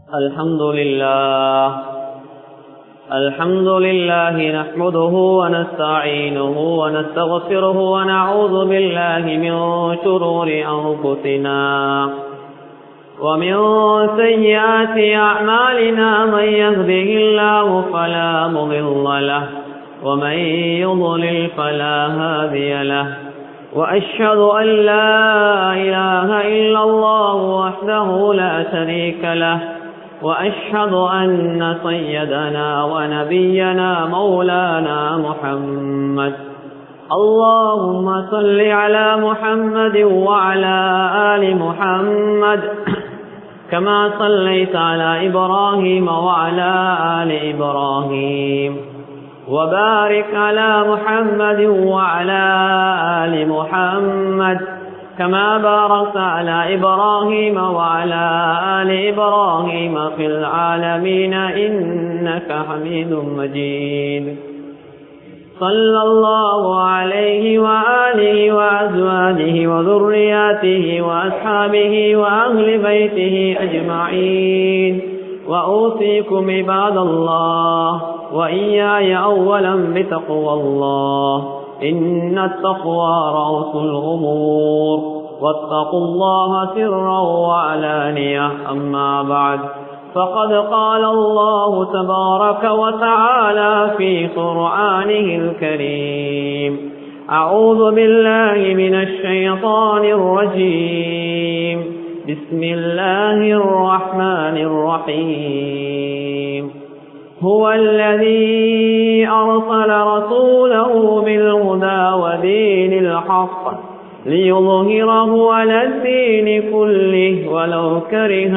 الحمد لله نحمده ونستعينه ونستغفره ونعوذ بالله من شرور أنفسنا ومن سيئات أعمالنا من يهده الله فلا مضل له ومن يضلل فلا هادي له وأشهد أن لا إله إلا الله وحده لا شريك له وأشهد أن سيدنا ونبينا مولانا محمد اللهم صل على محمد وعلى آل محمد كما صليت على إبراهيم وعلى آل إبراهيم وبارك على محمد وعلى آل محمد كما باركت على إبراهيم وعلى آل إبراهيم في العالمين إنك حميد مجيد صلى الله عليه وآله وأزواجه وذرياته وأصحابه وأهل بيته أجمعين وأوصيكم عباد الله وإياي أولا بتقوى الله إن التقوى رأس الأمور واتقوا الله سرا وعلانية أما بعد فقد قال الله تبارك وتعالى في قرآنه الكريم أعوذ بالله من الشيطان الرجيم بسم الله الرحمن الرحيم هو الذي أرسل رسوله بالهدى ودين الحق ليظهره على الدين كله ولو كره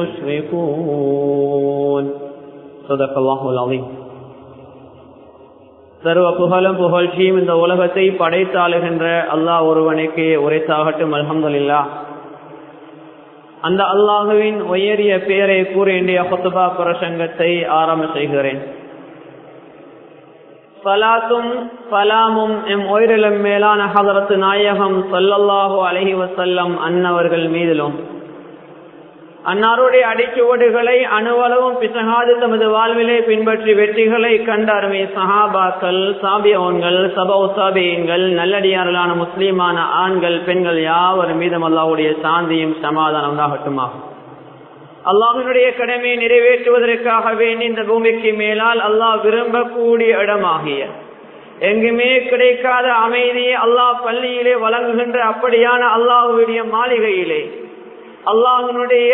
المشركون صدق الله العظيم. சர்வ புகழும் புகழ்ச்சியும் இந்த உலகத்தை படைத்தாளுகின்ற அல்லாஹ் ஒருவனுக்கு உரைத்தாகட்டும். அல்ஹம்துலில்லாஹ். அந்த அல்லாஹுவின் உயரிய பெயரை கூறி இன்றைய குத்பா பிரசங்கத்தை ஆரம்ப செய்கிறேன். ஸலாத்தும் ஸலாமும் எம் உயிரிலும் மேலான ஹதரத் நாயகம் ஸல்லல்லாஹு அலைஹி வஸல்லம் அன்னவர்கள் மீதிலும் அன்னாருடைய அடிச்சுவடுகளை அணுவளவும் பிசகாது தமது வாழ்விலே பின்பற்றி வெற்றிகளை கண்ட அருமை சஹாபாக்கள், சாபியோன்கள், சபௌ சாபியன்கள், நல்லடியார்களான முஸ்லிமான ஆண்கள் பெண்கள் யாவர் மீதும் அல்லாஹ்வுடைய சாந்தியும் சமாதானம் உண்டாகட்டுமா. அல்லாஹ்வினுடைய கடமையை நிறைவேற்றுவதற்காக வேண்டி இந்த பூமிக்கு மேலால் அல்லாஹ் விரும்பக்கூடிய இடமாகிய எங்குமே கிடைக்காத அமைதியை அல்லாஹ் பள்ளியிலே வழங்குகின்ற அப்படியான அல்லாஹ்வுடைய மாளிகையிலே அல்லாஹ்வினுடைய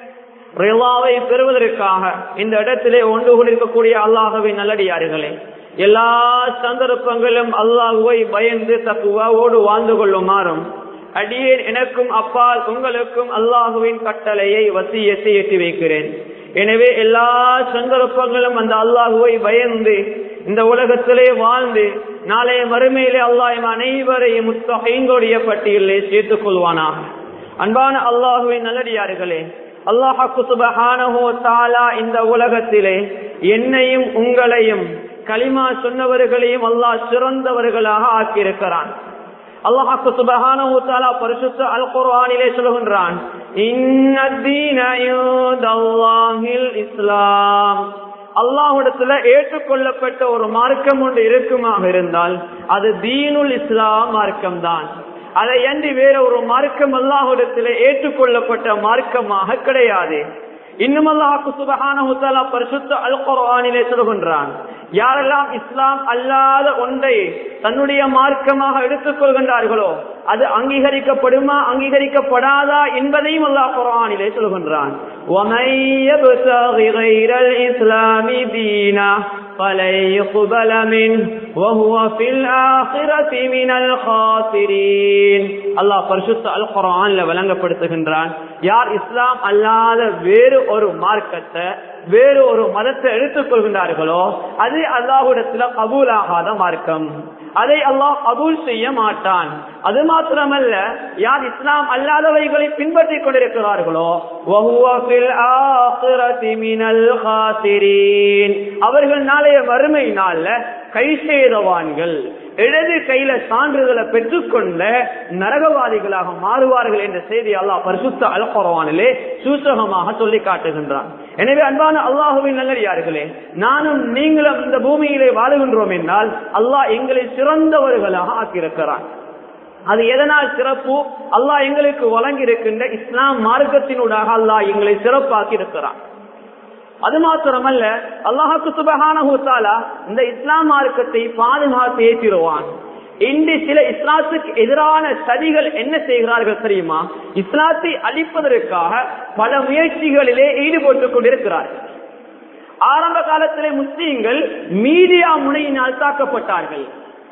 ரிலாவை பெறுவதற்காக இந்த இடத்திலே ஒன்று கொண்டிருக்கக்கூடிய அல்லாஹ்வின் நல்லடியார்களே, எல்லா சந்தர்ப்பங்களும் அல்லாஹ்வை பயந்து தக்வாவோடு வாழ்ந்து கொள்ளுமாறும் அடியேன் எனக்கும் அப்பால் உங்களுக்கும் அல்லாஹ்வின் கட்டளையை வசியத்தை எட்டி வைக்கிறேன். எனவே எல்லா சந்தர்ப்பங்களும் அந்த அல்லாஹ்வை பயந்து இந்த உலகத்திலே வாழ்ந்து நாளைய மறுமையிலே அல்லாஹ் அனைவரையும் முத்தகீன்களுடைய பட்டியலிலே சேர்த்துக் கொள்வானாக. அன்பான அல்லாஹ்வின் நல்லடியார்களே, அல்லாஹ் சுப்ஹானஹு வ தஆலா இந்த உலகத்திலே என்னையும் உங்களையும் கலிமா சொன்னவர்களையும் அல்லாஹ் சிறந்தவர்களாக ஆக்கியிருக்கிறான். அல்லாஹ் சுப்ஹானஹு வ தஆலா பரிசுத்த அல் குர்ஆனிலே சொல்கின்றான், இன்னத்தீன இன்தல்லாஹில் இஸ்லாம். அல்லாஹ்விடத்துல ஏற்றுக்கொள்ளப்பட்ட ஒரு மார்க்கம் ஒன்று இருக்குமாக இருந்தால் அது தீனுல் இஸ்லாம் மார்க்கம் தான். அதை அன்றி வேற ஒரு மார்க்கம் அல்லாஹ்விடத்திலே ஏற்றுக்கொள்ளப்பட்ட மார்க்கமாக கிடையாது. இன்னும் அல்லாஹ் சுப்ஹானஹு வ தஆலா பரிசுத்த அல் குர்ஆனிலே சொல்கின்றான், யாரெல்லாம் இஸ்லாம் அல்லாத ஒன்றை தன்னுடைய மார்க்கமாக எடுத்துக் கொள்கின்றார்களோ அது அங்கீகரிக்கப்படுமா அங்கீகரிக்கப்படாதா என்பதையும் அல்லாஹ் குர்ஆனிலே சொல்கின்றான். وَمَن يَبْتَغِ غَيْرَ الْإِسْلَامِ دِينًا فَلَن يُقْبَلَ مِنْهُ وَهُوَ فِي الْآخِرَةِ مِنَ الْخَاسِرِينَ. அல்லாஹ் பரிசுத்த அல் குர்ஆன்ல வழங்கப்படுத்துகின்றான், யார் இஸ்லாம் அல்லாத வேறு ஒரு மார்க்கத்தை வேறு ஒரு மதத்தை எடுத்துக் கொள்கின்றார்களோ அது அல்லாஹ்விடத்துல கபூல் ஆகாத மார்க்கம், அதை அல்லாஹ் கபூல் செய்ய மாட்டான். அது மாத்திரமல்ல, யார் இஸ்லாம் அல்லாதவைகளை பின்பற்றிக் கொண்டிருக்கிறார்களோ وَهُوَ فِي الْآخِرَةِ ஆகிரதி மினல் காசிரீன். அவர்கள் நாளைய மறுமை நாள்ல கை செய்தவான்கள், இடது கையில சான்றிதழை பெற்றுக்கொண்ட நரகவாதிகளாக மாறுவார்கள் என்ற செய்தி அல்லாஹ் பரிசுத்த அல் குர்ஆனிலே சூசகமாக சொல்லி காட்டுகின்றான். எனவே அன்பான அல்லாஹ்வின் நல்லடியார்களே, நானும் நீங்களும் இந்த பூமியிலே வாழுகின்றோம் என்றால் அல்லாஹ் எங்களை சிறந்தவர்களாக ஆக்கியிருக்கிறான். அது எதனால் சிறப்பு? அல்லாஹ் எங்களுக்கு வழங்கி இருக்கின்ற இஸ்லாம் மார்க்கத்தினூடாக அல்லாஹ் எங்களை சிறப்பாக்கி இருக்கிறான். அது மாத்திரமல்ல, அல்லாஹ்வுக்கு சுப்ஹானஹு வ தஆலா இந்த இஸ்லாம் மார்க்கத்தை பாதுகாத்து ஏற்றிடுவான். இன்று சில இஸ்லாத்துக்கு எதிரான சதிகள் என்ன செய்கிறார்கள் தெரியுமா? இஸ்லாத்தை அழிப்பதற்காக பல முயற்சிகளிலே ஈடுபட்டுக் கொண்டிருக்கிறார்கள். ஆரம்ப காலத்திலே முஸ்லிம்கள் மீடியா முனையினால் தாக்கப்பட்டார்கள்.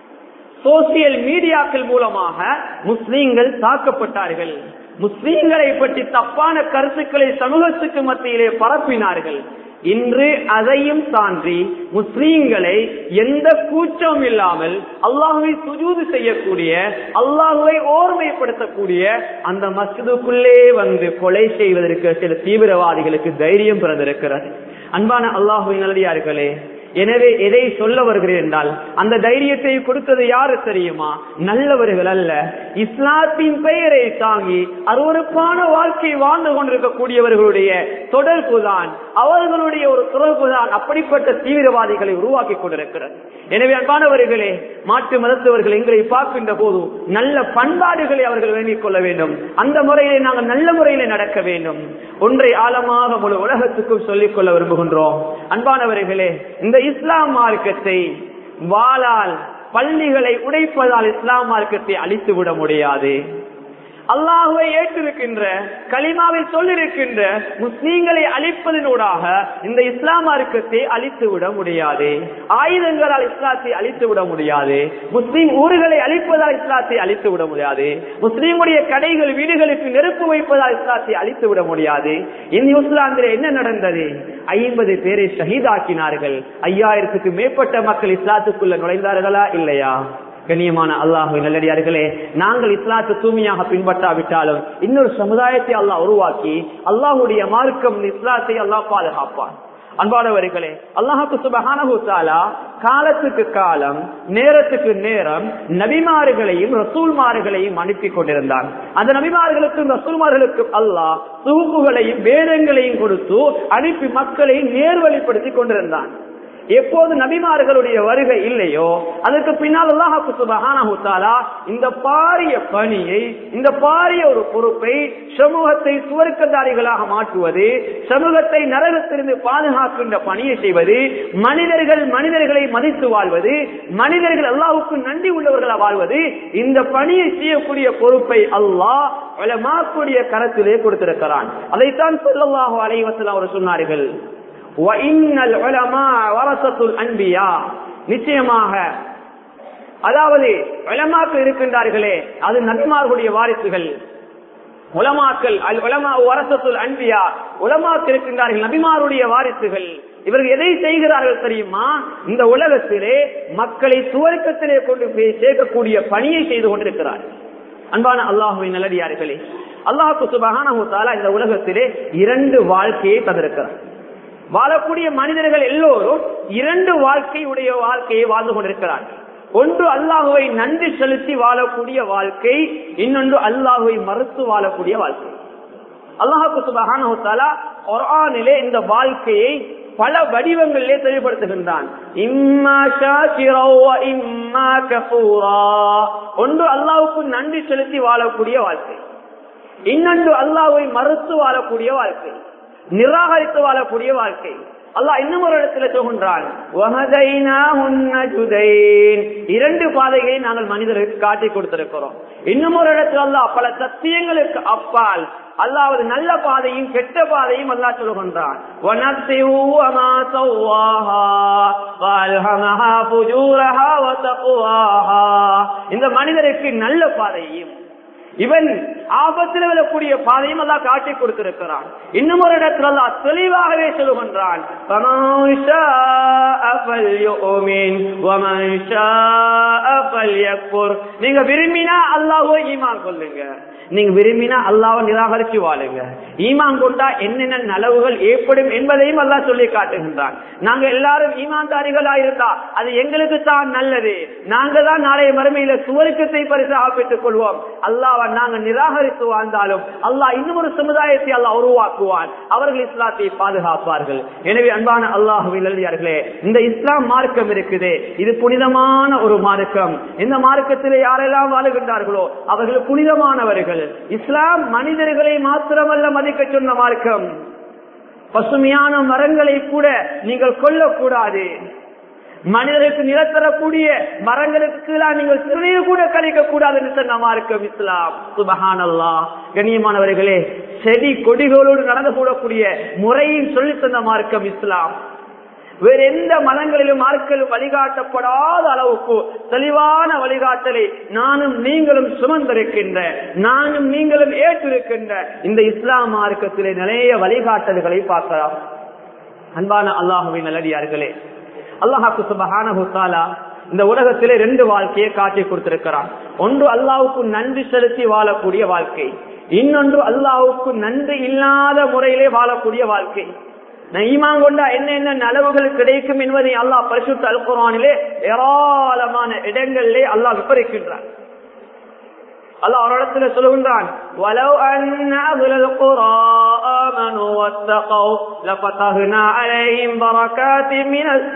சோசியல் மீடியாக்கள் மூலமாக முஸ்லிம்கள் தாக்கப்பட்டார்கள். முஸ்லிம்களை பற்றி தப்பான கருத்துக்களை சமூகத்துக்கு மத்தியிலே பரப்பினார்கள். இன்று அதையும் தாண்டி முஸ்லிம்களை எந்த கூச்சமும் இல்லாமல் அல்லாஹ்வை சுஜூது செய்யக்கூடிய, அல்லாஹ்வை ஓர்மைப்படுத்தக்கூடிய அந்த மஸ்ஜிதுக்குள்ளே வந்து கொலை செய்வதற்கு சில தீவிரவாதிகளுக்கு தைரியம் பிறந்திருக்கிறது. அன்பான அல்லாஹ்வின் நல்லடியார்களே, எனவே எதை சொல்ல வருகிறேன் என்றால், அந்த தைரியத்தை கொடுத்தது யாரு தெரியுமா? நல்லவர்கள் அல்ல, இஸ்லாத்தின் பெயரை தாங்கி அருவருப்பான வாழ்க்கை வாழ்ந்து கொண்டிருக்கக்கூடியவர்களுடைய தொடர்புதான், அவர்களுடைய ஒரு தொடர்புதான் அப்படிப்பட்ட தீவிரவாதிகளை உருவாக்கி கொண்டிருக்கிறது. எனவே அன்பானவர்களே, மாற்று மதத்தவர்கள் எங்களை பார்க்கின்ற போது நல்ல பண்பாடுகளை அவர்கள் வேண்டிக் கொள்ள வேண்டும். அந்த முறையிலே நாங்கள் நல்ல முறையிலே நடக்க வேண்டும். ஒன்றை ஆழமாக முழு உலகத்துக்கும் சொல்லிக் கொள்ள விரும்புகின்றோம். அன்பானவர்களே, இந்த இஸ்லாம் மார்க்கத்தை வாளால், பள்ளிகளை உடைப்பதால் இஸ்லாம் மார்க்கத்தை அழித்து விட முடியாது. அல்லாஹ்வை ஏற்றிருக்கின்ற, கலிமாவை சொல்லிருக்கின்ற முஸ்லீம்களை அழிப்பதனூடாக இந்த இஸ்லாம் மார்க்கத்தை அழித்து விட முடியாது. ஆயுதங்களால் இஸ்லாத்தை அழித்து விட முடியாது. முஸ்லீம் ஊர்களை அழிப்பதால் இஸ்லாத்தை அழித்து விட முடியாது. முஸ்லீமுடைய கடைகள், வீடுகளுக்கு நெருப்பு வைப்பதால் இஸ்லாத்தை அழித்து விட முடியாது. இந்த நியூசிலாந்தில் என்ன நடந்தது? 50 பேரை ஷஹீதாக்கினார்கள். 5000க்கு மேற்பட்ட மக்கள் இஸ்லாத்துக்குள்ள நுழைந்தார்களா இல்லையா? கண்ணியமான அல்லாஹ்வின் நல்லடியார்களே, நாங்கள் இஸ்லாத்தை தூய்மையாக பின்பற்றாவிட்டாலும் இன்னொரு சமுதாயத்தை அல்லாஹ் உருவாக்கி அல்லாஹ்வுடைய மார்க்கம் இஸ்லாத்தை அல்லாஹ் பாதுகாப்பான். அன்பானவர்களே, அல்லாஹ்வுக்கு சுப்ஹானஹு வ தஆலா காலத்துக்கு காலம், நேரத்துக்கு நேரம் நபிமார்களையும் ரசூல்மார்களையும் அனுப்பி கொண்டிருந்தான். அந்த நபிமார்களுக்கும் ரசூல்மார்களுக்கும் அல்லாஹ் சுஹுஃபுகளையும் வேதங்களையும் கொடுத்து அனுப்பி மக்களை நேர்வழிப்படுத்தி கொண்டிருந்தான். எப்போது நபிமார்களுடைய வருகை இல்லையோ அதற்கு பின்னால் அல்லாஹ் சுப்ஹானஹு வ தஆலா இந்த பாரிய பணியை, இந்த பாரிய ஒரு பொறுப்பை, சமூகத்தை சுவர்க்கதாரிகளாக மாற்றுவது, சமூகத்தை நரகத்திலிருந்து பாதுகாக்கின்ற பணியை செய்வது, மனிதர்களை மதித்து வாழ்வது, மனிதர்கள் அல்லாஹ்வுக்கு நன்றி உள்ளவர்களாக வாழ்வது, இந்த பணியை செய்யக்கூடிய பொறுப்பை அல்லாஹ் உலமாக்களுடைய கரத்திலே கொடுத்திருக்கிறான். அதைத்தான் ஸல்லல்லாஹு அலைஹி வஸல்லம் அவர்கள் சொன்னார்கள், நிச்சயமாக, அதாவது உலமாக்கள் இருக்கின்றார்களே அது நபிமார்களுடைய வாரிசுகள். உலமாக்கள் அல் உலமா வரசத்துல் அன்பியா, உலமாக்கள் இருக்கின்றார்கள் நபிமாருடைய வாரிசுகள். இவர்கள் எதை செய்கிறார்கள் தெரியுமா? இந்த உலகத்திலே மக்களை சுவர்க்கத்திலே கொண்டு போய் சேர்க்கக்கூடிய பணியை செய்து கொண்டிருக்கிறார்கள். அன்பான அல்லாஹ்வின் நல்லடியார்களே, அல்லாஹ் சுப்ஹானஹு வ தஆலா இந்த உலகத்திலே 2 வாழ்க்கையை தந்திருக்கிறார். வாழக்கூடிய மனிதர்கள் எல்லோரும் 2 வாழ்க்கையை வாழ்ந்து கொண்டிருக்கிறார்கள். ஒன்று அல்லாஹுவை நன்றி செலுத்தி வாழக்கூடிய வாழ்க்கை, இன்னொன்று அல்லாஹுவை மறுத்து வாழக்கூடிய வாழ்க்கை. அல்லாஹ் சுப்ஹானஹு வ தஆலா குர்ஆனிலே இந்த வாழ்க்கையை பல வடிவங்களிலே தெளிவுபடுத்துகின்றான். இம்மா ஷாக்கிரா வ இம்மா கஃபூரா. ஒன்று அல்லாஹ்வுக்கு நன்றி செலுத்தி வாழக்கூடிய வாழ்க்கை, இன்னொன்று அல்லாஹ்வை மறுத்து வாழக்கூடிய வாழ்க்கை, நிராகரித்து வாழக்கூடிய வாழ்க்கை. அல்லாஹ் இன்னும் ஒரு இடத்துல சொல்கின்றான், 2 பாதைகளை நாங்கள் மனிதருக்கு காட்டி கொடுத்திருக்கிறோம். இன்னும் ஒரு இடத்துல அல்லாஹ் பல சத்தியங்களுக்கு அப்பால் அல்லாஹ் நல்ல பாதையும் கெட்ட பாதையும் அல்லாஹ் சொல்கின்றான். இந்த மனிதருக்கு நல்ல பாதையும் இவன் ஆபத்தில் விழக்கூடிய பாதையும் அல்லாஹ் காட்டி கொடுத்திருக்கிறான். இன்னும் ஒரு இடத்துல அல்லாஹ் தெளிவாகவே சொல்லுகின்றான், நீங்க விரும்பினா அல்லாஹ்வை ஈமான் கொள்ளுங்க, நீங்க விரும்பினா அல்லாஹ்வை நிராகரிச்சு வாழுங்க. ஈமான் கொண்டா என்னென்ன நலவுகள் ஏற்படும் என்பதையும் அல்லாஹ் சொல்லி காட்டுகின்றான். நாங்க எல்லாரும் ஈமான்தாரிகளா இருந்தா அது எங்களுக்கு தான் நல்லது. நாங்க தான் நாளைய மறுமையில சுவர்க்கத்தை பரிசாக பெற்றுக் கொள்வோம். அல்லாஹ்வை நாங்க நிராகரித்து வாழ்ந்தாலும் அல்லாஹ் இன்னும் ஒரு சமுதாயத்தை அல்லாஹ் உருவாக்குவான். அவர்கள் இஸ்லாத்தை பாதுகாப்பார்கள். எனவே அன்பான அல்லாஹ்வின் நல்லடியார்களே, இந்த இஸ்லாம் மார்க்கம் இருக்குது, இது புனிதமான ஒரு மார்க்கம். இந்த மார்க்கத்திலே யாரெல்லாம் வாழுகின்றார்களோ அவர்கள் புனிதமானவர்கள். இஸ்லாம் மனிதர்களை மாத்திரமல்ல மதிக்க சொன்ன மார்க்கம். பசுமையான மரங்களை கூட நீங்கள் கொல்லக்கூடாது. மனிதருக்கு நிலத்தரக்கூடிய மரங்களுக்கு நீங்கள் சிறிய கூட கழிக்க கூடாது என்று சொன்ன மார்க்கம் இஸ்லாம். சுபஹானல்லாஹ். கண்ணியமானவர்களே, செடி கொடிகளோடு நடந்து கூடக்கூடிய முறையை சொல்லி தந்த மார்க்கம் இஸ்லாம். வேற எந்த மதங்களிலும் மார்க்களும் வழிகாட்டப்படாத அளவுக்கு தெளிவான வழிகாட்டலை நானும் நீங்களும் சுமந்திருக்கின்ற, நானும் நீங்களும் ஏற்றிருக்கின்ற இந்த இஸ்லாம் மார்க்கத்திலே நிறைய வழிகாட்டல்களை பார்க்கலாம். அன்பான அல்லாஹ்வின் நல்லடியார்களே, அல்லாஹ் சுப்ஹானஹு வ தஆலா இந்த உலகத்திலே 2 வாழ்க்கையை காட்டி கொடுத்திருக்கிறான். ஒன்று அல்லாஹ்வுக்கு நன்றி செலுத்தி வாழக்கூடிய வாழ்க்கை, இன்னொன்று அல்லாஹ்வுக்கு நன்றி இல்லாத முறையிலே வாழக்கூடிய வாழ்க்கை. ஈமான் கொண்டா என்னென்ன நலவுகள் கிடைக்கும் என்பதை அல்லாஹ் பரிசுத்த அல் குர்ஆனிலே ஏராளமான இடங்களிலே அல்லாஹ் விவரிக்கின்றான். அல்லாஹ் ஒரு இடத்துல சொல்லுகின்றான், வலவ் அன்ன அஹ்லல் குரா ஆமனு வத்தகவ் லஃபதஹ்னா அலைஹிம் பரகாத்தின் மினஸ்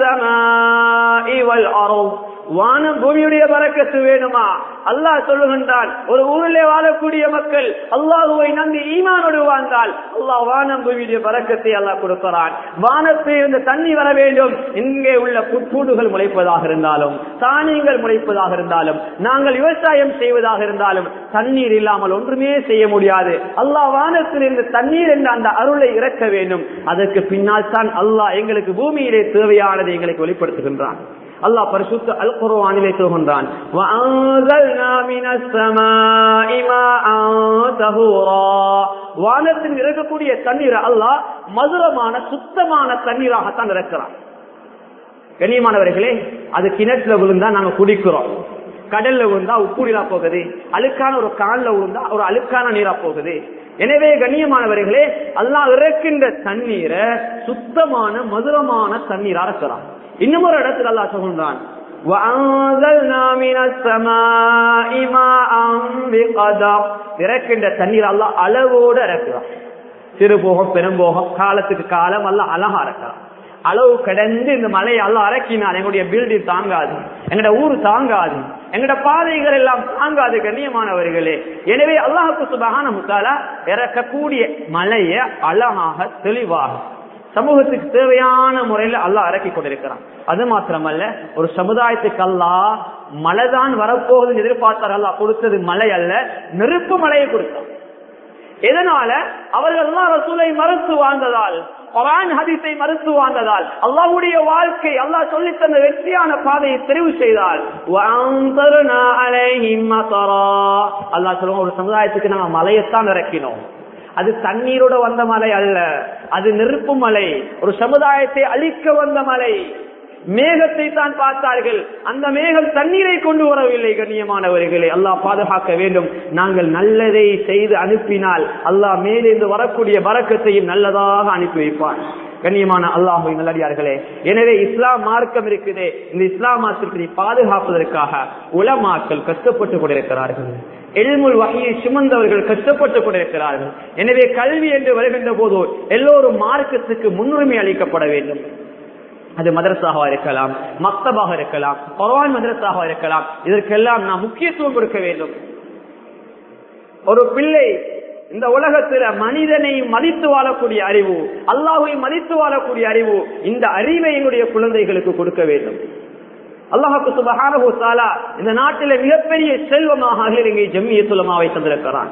ஸமாஇ வல் அர்ض். வானம் பூமியுடைய பரக்கத்து வேணுமா? அல்லாஹ் சொல்லுகின்றான், ஒரு ஊரிலே வாழக்கூடிய மக்கள் அல்லாஹ்வை நம்பி ஈமானோடு வாழ்ந்தால் அல்லாஹ் வானம் பூமியுடைய பரக்கத்தை அல்லாஹ் கொடுக்கிறான். வானத்தில் இருந்து தண்ணி வர வேண்டும். இங்கே உள்ள புற்பூண்டுகள் முளைப்பதாக இருந்தாலும், தானியங்கள் முளைப்பதாக இருந்தாலும், நாங்கள் விவசாயம் செய்வதாக இருந்தாலும் தண்ணீர் இல்லாமல் ஒன்றுமே செய்ய முடியாது. அல்லாஹ் வானத்தில் இருந்து தண்ணீர் என்ற அந்த அருளை இறக்க வேண்டும். அதற்கு பின்னால் தான் அல்லாஹ் எங்களுக்கு பூமியிலே தேவையானதை எங்களுக்கு வெளிப்படுத்துகின்றான். அல்லாஹ் பரிசுத்த அல் குர்ஆனிலே சொல்கின்றான், வஅன்ஸல்னா மினஸ் ஸமாஇ மாஅன் தஹூரா. வானத்தில் இறக்கக்கூடிய தண்ணீர் அல்லாஹ் மதுரமான சுத்தமான தண்ணீராகத்தான் இறக்கிறான். கண்ணியமானவர்களே, அது கிணற்றுல விழுந்தா நாங்க குடிக்கிறோம், கடல்ல விழுந்தா உப்பு நீரா போகுது, அழுக்கான ஒரு கால்ல விழுந்தா ஒரு அழுக்கான நீரா போகுது. எனவே கண்ணியமானவர்களே, அல்லாஹ் இறக்கின்ற தண்ணீரை சுத்தமான மதுரமான தண்ணீரா இறக்கிறான். இன்னும் ஒரு இடத்துல அல்லாஹ் சொல்றான், இறக்கின்ற தண்ணீர் அல்லாஹ் அளவோடு இறக்குறான். சிறுபோகம் பெரும்போகம் காலத்துக்கு காலம் அல்லாஹ் அழகா இறக்கிறான். அளவு கடந்து இந்த மலையை அல்லாஹ் இறக்கினான். எங்களுடைய பில்டிங் தாங்காது, எங்கட ஊர் தாங்காது, எங்கட பாதைகள் எல்லாம் தாங்காது. கண்ணியமானவர்களே, எனவே அல்லாஹ் சுப்ஹானஹு வ தஆலா இறக்கக்கூடிய மலையை அழகாக தெளிவாக சமூகத்துக்கு தேவையான முறையில அல்லாஹ் இறக்கி கொண்டிருக்கிறான். அது மாத்திரமல்ல, ஒரு சமுதாயத்துக்கு அல்லாஹ் மழைதான் வரப்போகுதுன்னு எதிர்பார்த்தார். அல்லாஹ் கொடுத்தது மழை அல்ல, நெருப்பு மழையை கொடுத்தார். எதனால? அவர்கள் அல்லாஹ் ரசூலை மறுத்து வாழ்ந்ததால், குர்ஆன் ஹதீஸை மறுத்து வாழ்ந்ததால், அல்லாஹ்வுடைய வாழ்க்கை அல்லாஹ் சொல்லி தந்த வெற்றியான பாதையை தெரிவு செய்தால், வஅன்தர்னா அலைஹிம் மதரா. அல்லாஹ் சொல்லுவாங்க, ஒரு சமுதாயத்துக்கு நாங்கள் மலையைத்தான் இறக்கினோம். அது தண்ணீரோட வந்த மலை அல்ல, அது நெருப்பு மலை. ஒரு சமுதாயத்தை அழிக்க வந்த மலை. மேகத்தை தான் பார்த்தார்கள், அந்த மேகம் தண்ணீரை கொண்டு வரவில்லை. கண்ணியமானவர்களே, அல்லாஹ் பாதுகாக்க வேண்டும். நாங்கள் நல்லதை செய்து அனுப்பினால் அல்லாஹ் மேலிருந்து வரக்கூடிய பரக்கத்தையும் நல்லதாக அனுப்பி வைப்பான். கண்ணியமான அல்லாஹ்வின் நல்லடியார்களே, எனவே இஸ்லாம் மார்க்கம் இருக்குது. இந்த இஸ்லாம் மார்க்கத்தை பாதுகாப்பதற்காக உலமாக்கள் கஷ்டப்பட்டு கொண்டிருக்கிறார்கள். இல்முல் வஹீயை சுமந்தவர்கள் கஷ்டப்பட்டுக் கொண்டிருக்கிறார்கள். எனவே கல்வி என்று வருகின்ற போது எல்லோரும் மார்க்கத்துக்கு முன்னுரிமை அளிக்கப்பட வேண்டும். அது மதரசாக இருக்கலாம், மக்தபாக இருக்கலாம், குர்ஆன் மதரசாக இருக்கலாம். இதற்கெல்லாம் நாம் முக்கியத்துவம் கொடுக்க வேண்டும். ஒரு பிள்ளை இந்த உலகத்துல மனிதனை மதித்து வாழக்கூடிய அறிவு, அல்லாஹ்வை மதித்து வாழக்கூடிய அறிவு, இந்த அறிவை என்னுடைய குழந்தைகளுக்கு கொடுக்க வேண்டும். அல்லாஹ் சுப்ஹானஹு வ தஆலா இந்த நாட்டிலே மிகப்பெரிய செல்வமாக இலங்கை ஜம்மியத்துல் உலமாவை தந்திருக்கிறான்.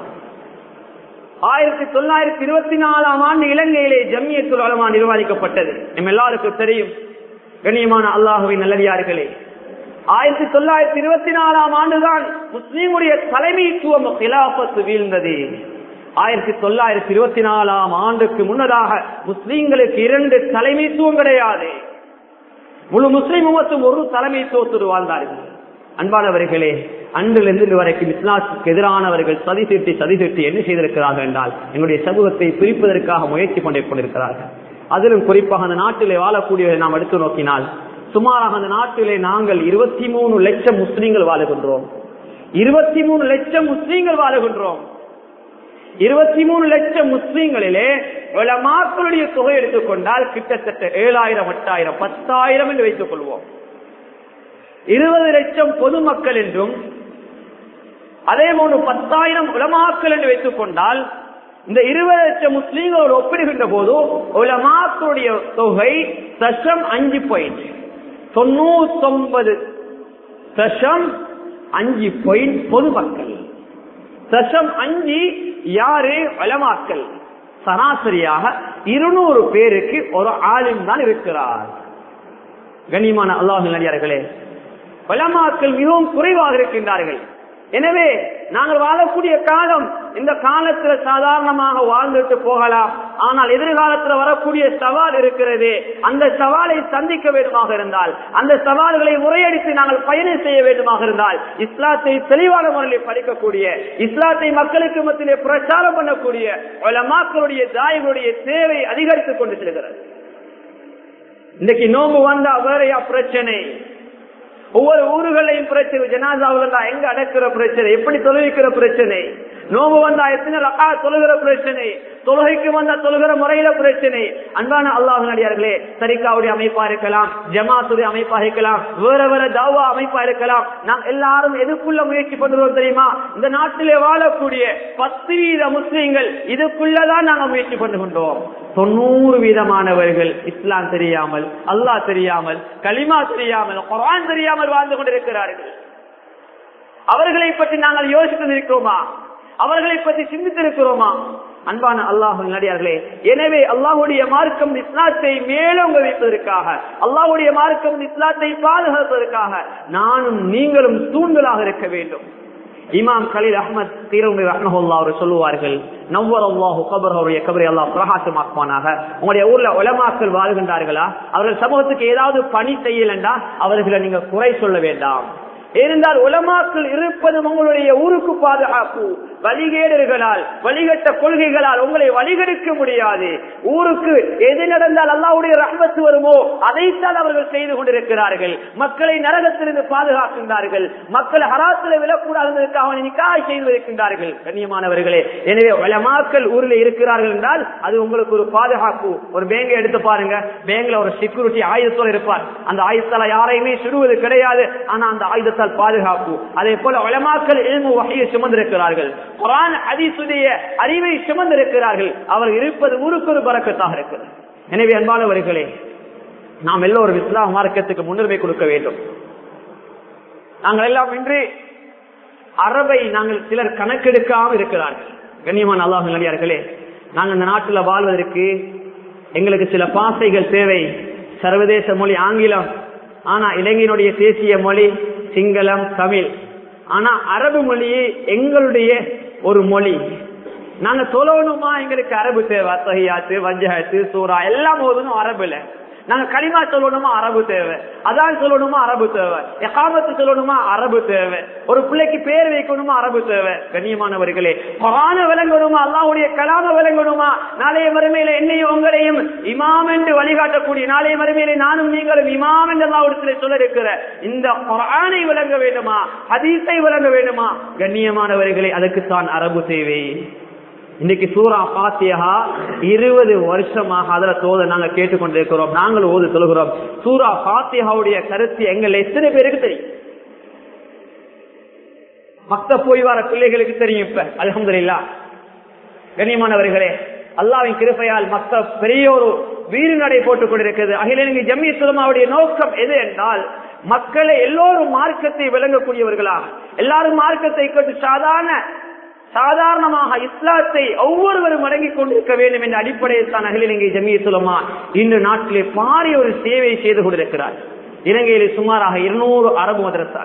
1924ஆம் ஆண்டு இலங்கையிலே ஜம்மியத்துல் உலமா நிர்வகிக்கப்பட்டது. நம்ம எல்லாருக்கும் தெரியும். கண்ணியமான அல்லாஹ்வின் நல்லடியார்களே, 1924ஆம் ஆண்டுதான் முஸ்லிமுடைய தலைமைத்துவம் கிலாஃபத் வீழ்ந்தது. 1924ஆம் ஆண்டுக்கு முன்னதாக முஸ்லிம்களுக்கு 2 தலைமைத்துவம் கிடையாது. முழு முஸ்லிம் உம்மத்தும் ஒரு தலைமைத்துவத்தோடு வாழ்ந்தார்கள். அன்பானவர்களே, அன்றிலிருந்து வரைக்கும் இஸ்லாத்துக்கு எதிரானவர்கள் சதி திட்டி என்ன செய்திருக்கிறார்கள் என்றால் எங்களுடைய சமூகத்தை பிரிப்பதற்காக முயற்சி கொண்டிருக்கிறார்கள். அதிலும் குறிப்பாக அந்த நாட்டிலே வாழக்கூடியவரை நாம் எடுத்து நோக்கினால் சுமாராக அந்த நாட்டிலே நாங்கள் 23 லட்சம் முஸ்லீம்கள் வாழுகின்றோம். 23 லட்சம் முஸ்லீம்கள் வாழுகின்றோம். 23 லட்சம் முஸ்லீம்களிலே உலமாக்களுடைய தொகை எடுத்துக்கொண்டால் கிட்டத்தட்ட 7000, 8000, 10,000 என்று வைத்துக் கொள்வோம். 20 லட்சம் பொதுமக்கள் என்றும் அதே போன்று 10,000 உலமாக்கள் என்று வைத்துக் கொண்டால் இந்த 20 லட்சம் முஸ்லீம்களோடு ஒப்பிடுகின்ற போது உலமாக்களுடைய தொகை 5 பாயிண்ட் 99.5 பாயிண்ட் பொதுமக்கள் 5 யாரு உலமாக்கள். சராசரியாக 200 பேருக்கு ஒரு ஆலிம் தான் இருக்கிறார். கண்ணியமான அல்லாஹ்வின் நல்லடியார்களே, உலமாக்கள் மிகவும் குறைவாக இருக்கின்றார்கள். எனவே நாங்கள் வாழக்கூடிய காலம் இந்த காலத்துல சாதாரணமாக வாழ்ந்துட்டு போகலாம். ஆனால் எதிர்காலத்துல வரக்கூடிய சவால் இருக்கிறது. அந்த சவாலை சந்திக்க வேண்டுமாக இருந்தால், அந்த சவால்களை முறையடித்து நாங்கள் பயணம் செய்ய வேண்டுமாக இருந்தால், இஸ்லாத்தை தெளிவான முறையில் படிக்கக்கூடிய, இஸ்லாத்தை மக்களுக்கு மத்தியிலே பிரச்சாரம் பண்ணக்கூடிய உலமாக்களுடைய தாயிகளுடைய தேவை அதிகரித்துக் கொண்டு செல்கிறது. இன்னைக்கு நோம்பு வந்தா வேறையா பிரச்சனை, ஒவ்வொரு ஊர்களையும் பிரச்சனை, ஜனாசாவுல எங்க அடக்கிற பிரச்சனை, எப்படி தொழுவிக்கிற பிரச்சனை, நோம்பு வந்தா எத்தனை ரகா தொழுகிற பிரச்சனை, தொழுகைக்கு வந்தா தொழுகிற முறையில பிரச்சனை. அன்பான அல்லாஹ்வின் அடியார்களே, தரிகாவுடைய அமைப்பா இருக்கலாம், ஜமாத்துடைய அமைப்பா இருக்கலாம், வேற வேற தாவா அமைப்பா இருக்கலாம். நாம் எல்லாரும் எதுக்குள்ள முயற்சி பண்ணுறோம் தெரியுமா? இந்த நாட்டிலே வாழக்கூடிய 10% முஸ்லீம்கள் இதுக்குள்ளதான் நாங்க முயற்சி பண்ணுகின்றோம். 90% இஸ்லாம் தெரியாமல், அல்லாஹ் தெரியாமல், கலிமா தெரியாமல், குர்ஆன் தெரியாமல் வாழ்ந்து கொண்டிருக்கிறார்கள். அவர்களை பற்றி நாங்கள் யோசித்திருக்கிறோமா? அவர்களை பற்றி சிந்தித்திருக்கிறோமா? அன்பான அல்லாஹ்வின் நல்லடியார்களே, எனவே அல்லாஹ்வுடைய மார்க்கம் இஸ்லாத்தை மேலோங்க வைப்பதற்காக, அல்லாஹ்வுடைய மார்க்கம் இஸ்லாத்தை பாதுகாப்பதற்காக நானும் நீங்களும் தூண்களாக இருக்க வேண்டும். இமாம் கலீல் அஹ்மத் தீரவுனி ரஹ்மத்துல்லாஹி அவர் சொல்லுவார்கள், நவ்வரல்லாஹு கபரஹுடைய கபரை அல்லாஹ் பிரகாசமாக்குவானாக. உங்களுடைய ஊர்ல உலமாக்கள் வாழ்கின்றார்களா? அவர்கள் சமூகத்துக்கு ஏதாவது பணி செய்யலண்டா அவர்களை நீங்க குறை சொல்ல வேண்டாம். ஏனென்றால் உலமாக்கள் இருப்பது உங்களுடைய ஊருக்கு பாதுகாப்பு. வழிகேடர்களால், வழிகட்ட கொள்கைகளால் உங்களை வழிகெடுக்க முடியாது. ஊருக்கு எது நடந்தால் அல்லாஹ்வுடைய ரஹ்மத் வருமோ அதைத்தான் அவர்கள் செய்து கொண்டிருக்கிறார்கள். மக்களை நரகத்திலிருந்து பாதுகாக்கின்றார்கள். மக்களை ஹராத்தில் விழக்கூடாததற்காக நிக்காஹ் செய்திருக்கின்றார்கள். கண்ணியமானவர்களே, எனவே உலமாக்கள் ஊரில் இருக்கிறார்கள் என்றால் அது உங்களுக்கு ஒரு பாதுகாப்பு. ஒரு பேங்கை எடுத்து பாருங்க, பேங்க்ல ஒரு செக்யூரிட்டி ஆயுதத்தோடு இருப்பார். அந்த ஆயுதத்தால யாரையுமே சுடுவது கிடையாது, ஆனா அந்த ஆயுதத்தால் பாதுகாப்பு. அதே போல உலமாக்கள் இல்மு வஹீயை சுமந்திருக்கிறார்கள், குர்ஆன் ஹதீஸுடைய அறிவை சுமந்திருக்கிறார்கள். அவர் இருப்பது ஊருக்கு ஒரு பரக்கத்தாக இருக்கிறது. எனவே அன்பானவர்களே, நாம் எல்லோரும் இஸ்லாம் மார்க்கத்துக்கு முன்னுரிமை கொடுக்க வேண்டும். நாங்கள் எல்லாம் இன்று அரபை நாங்கள் சிலர் கணக்கெடுக்காமல் இருக்கிறார்கள். கண்ணியமான அல்லாஹ்வின் நல்லடியார்களே, நாங்கள் இந்த நாட்டில் வாழ்வதற்கு எங்களுக்கு சில பாசைகள் தேவை. சர்வதேச மொழி ஆங்கிலம், ஆனா இலங்கையினுடைய தேசிய மொழி சிங்களம், தமிழ். ஆனா அரபு மொழியே எங்களுடைய ஒரு மொழி. நாங்க சொல்லணுமா எங்களுக்கு அரபு தேவை. தஹியாத்து, வஜ்ஹத்து, சூரா எல்லாம் ஓதணும் அரபுல. நாங்க கலிமா சொல்லணுமா அரபு தேவை, அதான் சொல்லணுமா அரபு தேவை, இகாமத்து சொல்லணுமா அரபு தேவை, ஒரு பிள்ளைக்கு பேர் வைக்கணுமா அரபு தேவை. கண்ணியமானவர்களே, குர்ஆன விளங்கணுமா, அல்லாஹ்வுடைய கலாம விளங்கணுமா, நாளைய மறுமையில என்னையும் உங்களையும் இமாம் என்று வழிகாட்டக்கூடிய, நாளைய மறுமையில நானும் நீங்களும் இமாம் என்று அல்லாஹ்விடத்திலே சொல்ல இருக்கிற இந்த குர்ஆனை விளங்க வேண்டுமா, ஹதீஸை விளங்க வேண்டுமா? கண்ணியமானவர்களே, அதுக்குத்தான் அரபு தேவை. இன்னைக்கு சூரா ஃபாத்திஹா 20 வருஷமாக அதுல தோத நாங்க கேட்டுக்கொண்டிருக்கிறோம், நாங்கள் ஓது சொல்கிறோம். சூரா ஃபாத்திஹாவுடைய கருத்து எங்கள் எத்தனை பேருக்கு தெரியும்? மக்தப் போய் வர பிள்ளைகளுக்கு தெரியும். இப்ப அல்ஹம்துலில்லாஹ். கண்ணியமானவர்களே, அல்லாஹ்வின் கிருபையால் மக்தப் பெரிய ஒரு வீறு நடை போட்டுக் கொண்டிருக்கிறது. அகில இலங்கை ஜம்மியத் உலமாவுடைய நோக்கம் எது என்றால், மக்களை எல்லோரும் மார்க்கத்தை விளங்கக்கூடியவர்களாக, எல்லாரும் மார்க்கத்தை கேட்டு சாதாரணமாக இஸ்லாத்தை ஒவ்வொருவரும் அடங்கிக் கொண்டிருக்க வேண்டும் என்ற அடிப்படையில் தான் அகில இலங்கை ஜம்மியத் உலமா இன்று நாட்டிலே பாரிய ஒரு சேவை செய்து கொண்டிருக்கிறார். இலங்கையில் சுமாராக 200 அரபு மதரசா,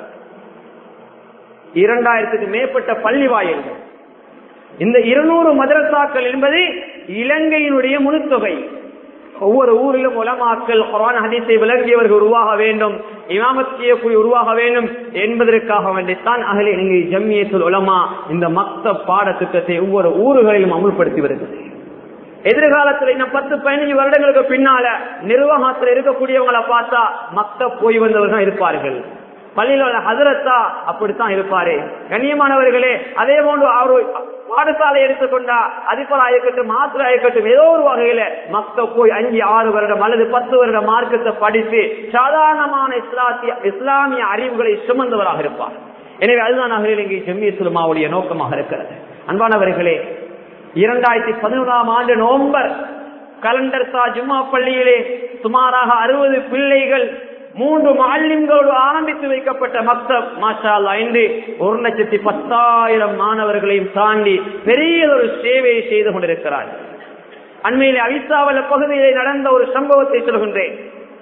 2000க்கு மேற்பட்ட பள்ளி வாயில்கள். இந்த 200 மதரசாக்கள் என்பது இலங்கையினுடைய முழுத்தொகை. ஒவ்வொரு ஊரிலும் உலமாக்கள் குர்ஆன் ஹதீஸை விளங்கியவர்கள் உருவாக வேண்டும். இமாமத் செய்யக்கூடிய உருவாக வேண்டும் என்பதற்காக வேண்டித்தான் அஹ்லே இலங்கை ஜம்மியத்துல் உலமா இந்த மக்தப் பாடத்திட்டத்தை ஒவ்வொரு ஊர்களிலும் அமுல்படுத்தி வருகிறது. எதிர்காலத்தில் இன்னும் 10-15 வருடங்களுக்கு பின்னால நிர்வாகத்தில் இருக்கக்கூடியவங்களை பார்த்தா மக்தப் போய் வந்தவர்கள் இருப்பார்கள். பள்ளியில ஹதரத்தா அப்படித்தான் இருப்பாரு. கண்ணியமானவர்களே, அதே போன்று அவர் பாடசாலை எடுத்துக்கொண்டா அதிபரா இருக்கட்டும், மாத்திரா இருக்கட்டும், ஏதோ ஒரு வகையில மக்தப் போய் 5-6 வருடம் அல்லது 10 வருட மார்க்கத்தை படித்து சாதாரணமான இஸ்லாமிய அறிவுகளை சுமந்தவராக இருப்பார். எனவே அதுதான் அஹ்லே இலங்கை ஜம்மியத்துல் உலமாவுடைய நோக்கமாக இருக்கிறது. அன்பானவர்களே, 2011ஆம் ஆண்டு நவம்பர் கலண்டர் ஜும்மா பள்ளியிலே சுமாராக 60 பிள்ளைகள் 3 முஅல்லிம்களோடு ஆரம்பித்து வைக்கப்பட்ட மக்தப் மாஷா அல்லாஹ் இன்று 1,10,000 மாணவர்களையும் தாண்டி பெரிய ஒரு சேவையை செய்து கொண்டிருக்கிறார். அண்மையிலே அவிசாவல பகுதியிலே நடந்த ஒரு சம்பவத்தை சொல்கின்றேன்.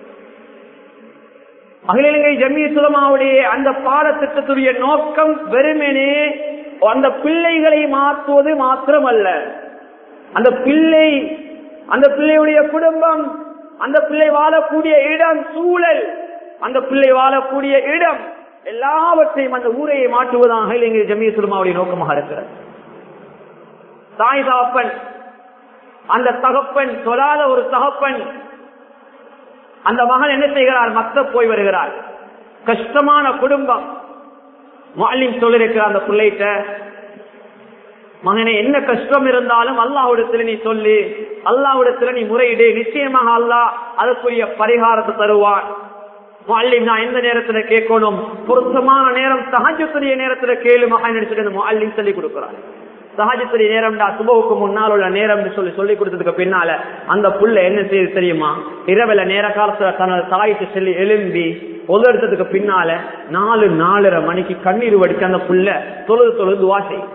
அகில இலங்கை ஜம்மியத்துல் உலமாவுடைய அந்த பாடத்திட்டத்துடைய நோக்கம் வெறுமனே அந்த பிள்ளைகளை மாற்றுவது மாத்திரமல்ல, அந்த பிள்ளையுடைய குடும்பம், அந்த பிள்ளை வாழக்கூடிய இடம், சூழல், அந்த பிள்ளை வாழக்கூடிய இடம் எல்லாவற்றையும் அந்த ஊரையை மாற்றுவதாக அகில இலங்கை ஜம்மியத்துல் உலமாவுடைய நோக்கமாக இருக்கிறது. தாய் தகப்பன், அந்த தகப்பன் சொல்லாத ஒரு தகப்பன், அந்த மகன் என்ன செய்கிறார்? மக்தப் போய் வருகிறார். கஷ்டமான குடும்பம். முஅல்லிம் சொல்லிருக்கிறார் அந்த பிள்ளைகிட்ட, மகனே என்ன கஷ்டம் இருந்தாலும் அல்லாஹ்விடத்துல நீ சொல்லி, அல்லாஹ்விடத்துல நீ முறையிடு, நிச்சயமாக அல்லாஹ் அதுக்குரிய பரிகாரத்தை தருவான். முஅல்லிம் நான் எந்த நேரத்துல கேட்கணும்? பொருத்தமான நேரம் தஹஜ்ஜுடைய நேரத்துல கேளு மகன் எடுத்துட்டு முஅல்லிம் சொல்லி கொடுக்கிறார். தஹஜ்ஜுடைய நேரம்டா சுபஹுக்கு முன்னால் உள்ள நேரம் சொல்லி கொடுத்ததுக்கு பின்னால அந்த புள்ள என்ன செய்யுது தெரியுமா? இரவுல நேர காலத்துல தனது தாய்க்கு சொல்லி எழும்பி ஒதுறதுக்கு பின்னால 4-4:30 மணிக்கு கண்ணீர் வடிச்சு அந்த புள்ள தொழுது துவா செய்யும்.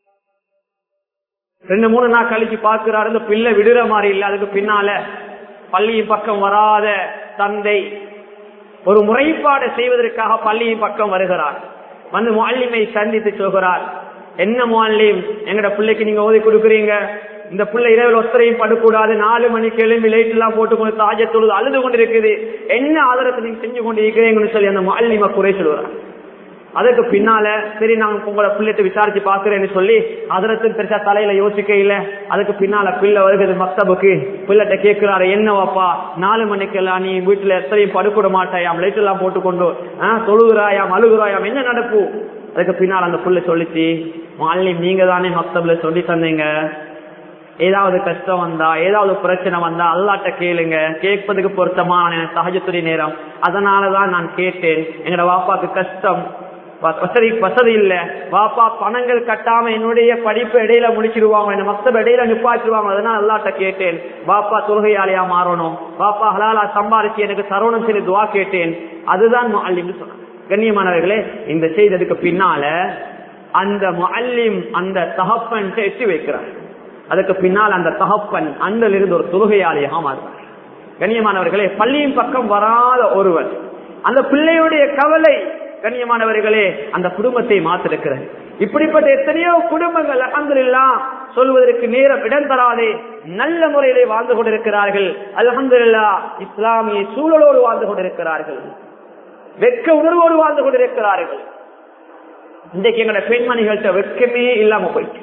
2-3 நாள் கழிச்சு பார்க்கிறாரு, இந்த பிள்ளை விடுற மாதிரி இல்ல. அதுக்கு பின்னால பள்ளியின் பக்கம் வராத தந்தை ஒரு முறைப்பாடு செய்வதற்காக பள்ளியின் பக்கம் வருகிறார். வந்து முஅல்லிமை சந்தித்து சொல்கிறார், என்ன முஅல்லிம், எங்கட பிள்ளைக்கு நீங்க ஓதி கொடுக்குறீங்க, இந்த பிள்ளை இரவில் ஒத்தரையும் படக்கூடாது, 4 மணிக்கு எழும்பி லைட் எல்லாம் போட்டு கொண்டு தாஜத்தொழுது அழுது கொண்டிருக்குது, என்ன ஆதரத்தை நீங்க செஞ்சு கொண்டு இருக்கிறீங்கன்னு சொல்லி அந்த முஅல்லிம குறை சொல்லுறார். அதுக்கு பின்னால சரி நான் உங்களோட பிள்ளைட்டு விசாரிச்சு பாக்குறேன்னு சொல்லி அதற்கு பெருசா தலையில யோசிக்க இல்ல. அதுக்கு பின்னால பிள்ளை வருகிறது மக்தபுக்கு. பிள்ளைகிட்ட கேட்கிறாரு, என்னவாப்பா 4 மணிக்கெல்லாம் நீ வீட்டுல எத்தனையும் படுக்கூட மாட்டாயாம், லைட் எல்லாம் போட்டுக்கொண்டு தொழுகிறாயாம், அழுகுறாயாம், என்ன நடப்பு? அதுக்கு பின்னால் அந்த பிள்ளை சொல்லிச்சு, முஅல்லிம் நீங்க தானே மக்தப்ல சொல்லி தந்தீங்க, ஏதாவது கஷ்டம் வந்தா ஏதாவது பிரச்சனை வந்தா அல்லாஹ்ட்ட கேளுங்க, கேட்பதுக்கு பொருத்தமான தஹஜ்ஜுடைய நேரம், அதனாலதான் நான் கேட்டேன். எங்கட வாப்பாக்கு கஷ்டம், வசதி இல்ல, வாப்பா பணங்கள் கட்டாம என்னுடைய படிப்பு இடையில முடிச்சிருவாங்க, என்ன மக்தப் இடையில நிப்பாச்சிருவாங்க, அதனால அல்லாஹ்ட்ட கேட்டேன். வாப்பா தொழுகையாளியா மாறணும், வாப்பா ஹலாலா சம்பாதிச்சு எனக்கு தருணம் சொல்லி துவா கேட்டேன். அதுதான் முஅல்லிம் சொன்னாங்க. கண்ணியமானவர்களே, இந்த செய்ததுக்கு பின்னால அந்த முஅல்லிம் அந்த தகப்பன் எட்டி வைக்கிறார். அதுக்கு பின்னால் அந்த தகப்பன் அன்றிலிருந்து ஒரு தொழுகையாளியாக மாறுவார். கண்ணியமானவர்களே, பள்ளியின் பக்கம் வராத ஒருவர், அந்த பிள்ளையுடைய கவலை கண்ணியமானவர்களே அந்த குடும்பத்தை மாற்றிருக்கிறது. இப்படிப்பட்ட எத்தனையோ குடும்பங்கள் அல்ஹம்துலில்லாஹ் சொல்வதற்கு நேரம் இடம் தராதே நல்ல முறையிலே வாழ்ந்து கொண்டிருக்கிறார்கள். அல்ஹம்துலில்லாஹ் இஸ்லாமிய சூழலோடு வாழ்ந்து கொண்டிருக்கிறார்கள், வெட்க உணர்வோடு வாழ்ந்து கொண்டிருக்கிறார்கள். இன்றைக்கு எங்களோட பெண்மணிகள்கிட்ட வெட்கமே இல்லாம போயிட்டு,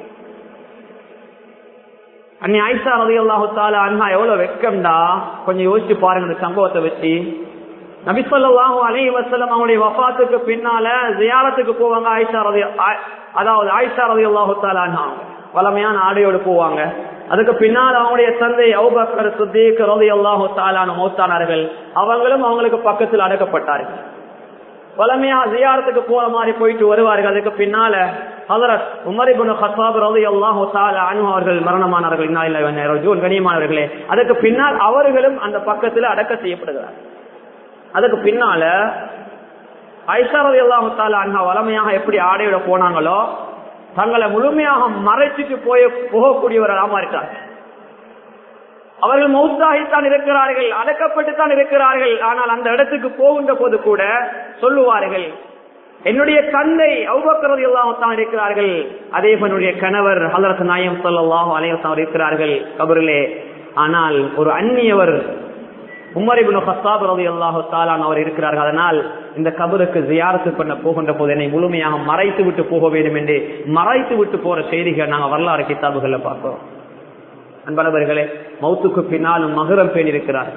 அன்னி ஆயிஷா ரலியல்லாஹு தஆலா அன்ஹா எவ்வளவு வெட்கம்டா கொஞ்சம் யோசிச்சு பாருங்க. இந்த சம்பவத்தை வச்சு நபி ஸல்லல்லாஹு அலைஹி வஸல்லம் அவருடைய வஃபாத்துக்கு பின்னால ஜியாரத்துக்கு போவாங்க. ஆயிஷா ரலியல்லாஹு தஆலா அன்ஹா வளமையான ஆடையோடு போவாங்க. அதுக்கு பின்னால் அவங்களுடைய தந்தை அபூபக்கர் சித்தீக் ரலியல்லாஹு தஆலா மௌத்தானார்கள். அவங்களும் அவங்களுக்கு பக்கத்தில் அடக்கப்பட்டார்கள். வளமையா ஜியாரத்துக்கு போற மாதிரி போயிட்டு வருவார்கள். அதுக்கு பின்னால ஹஜ்ரத் உமர் இப்னு கத்தாப் ரலியல்லாஹு தஆலா அன்ஹு அவர்கள் மரணமானார்கள். இன்னா லில்லாஹி வ இன்னா இலைஹி ராஜிஊன். கண்ணியமானவர்களே, அதுக்கு பின்னால் அவர்களும் அந்த பக்கத்தில் அடக்க செய்யப்படுகிறார். அதுக்கு பின்னால ஆயிஷா ரலியல்லாஹு தஆலா அன்ஹா வளமையாக எப்படி ஆடையோட போனாங்களோ தங்களை முழுமையாக மறைச்சிட்டு போகக்கூடியவர்களாக இருக்காங்க. அவர்கள் மௌத்தாகித்தான் இருக்கிறார்கள், அடக்கப்பட்டுத்தான் இருக்கிறார்கள். ஆனால் அந்த இடத்துக்கு போகின்ற போது கூட சொல்லுவார்கள், என்னுடைய தந்தை அபூபக்கர் ரலியல்லாஹு தஆலா இருக்கிறார்கள், அதே என்னுடைய கணவர் ஹஜ்ரத் நாயகம் ஸல்லல்லாஹு அலைஹி வஸல்லம் இருக்கிறார்கள் கபரிலே. ஆனால் ஒரு அந்நியவர் உமர் இப்னு கத்தாப் ரலியல்லாஹு தஆலா அவர் இருக்கிறார்கள். அதனால் இந்த கபருக்கு ஜியாரத்து பண்ண போகின்ற போது என்னை முழுமையாக மறைத்து விட்டு போக வேண்டும் என்று மறைத்து விட்டு போற செய்திகள் நாங்கள் வரலாறு கிதாபுகள்ல பார்க்கிறோம். அன்பர்களே, மௌத்துக்கு பின்னாலும் மகரம் பேணி இருக்கிறார்.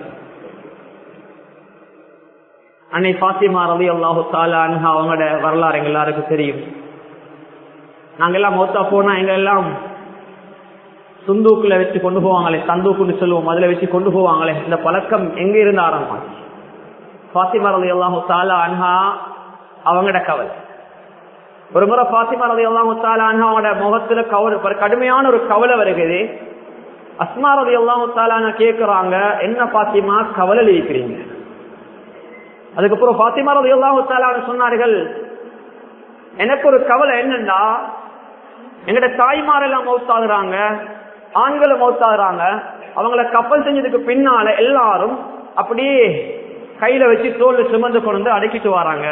அன்னை ஃபாத்திமா ரலியல்லாஹு தஆலா அன்ஹா அவங்களோட வரலாறு எங்க எல்லாருக்கும் தெரியும். நாங்கெல்லாம் மௌத்தா போனா எங்க எல்லாம் சுந்தூக்குல வச்சு கொண்டு போவாங்களே, சந்தூக்குன்னு சொல்லுவோம், அதுல வச்சு கொண்டு போவாங்களே, இந்த பழக்கம் எங்க இருந்து ஆரம்பம்? ஃபாத்திமா ரலியல்லாஹு தஆலா அன்ஹா அவங்களோட கவலை. ஒரு முறை ஃபாத்திமா ரலியல்லாஹு தஆலா அன்ஹா அவங்களோட முகத்துல கவலை, கடுமையான ஒரு கவலை வருகிறது. அஸ்மா ரலியல்லாஹு தஆலா அன்ஹா கேக்குறாங்க, என்ன ஃபாத்திமா கவலையில இருக்கிறீங்க? அதுக்கப்புறம் ஃபாத்திமா ரலியல்லாஹு தஆலா சொன்னார்கள், எனக்கு ஒரு கவலை என்னன்னா, எங்கட தாய்மாரெல்லாம் மௌத்தாகுறாங்க, ஆண்களை மௌத்தாகுறாங்க, அவங்கள கப்பல் செஞ்சதுக்கு பின்னால எல்லாரும் அப்படியே கையில வச்சு தோல்ல சுமந்து கொண்டு அடக்கிட்டு வராங்க.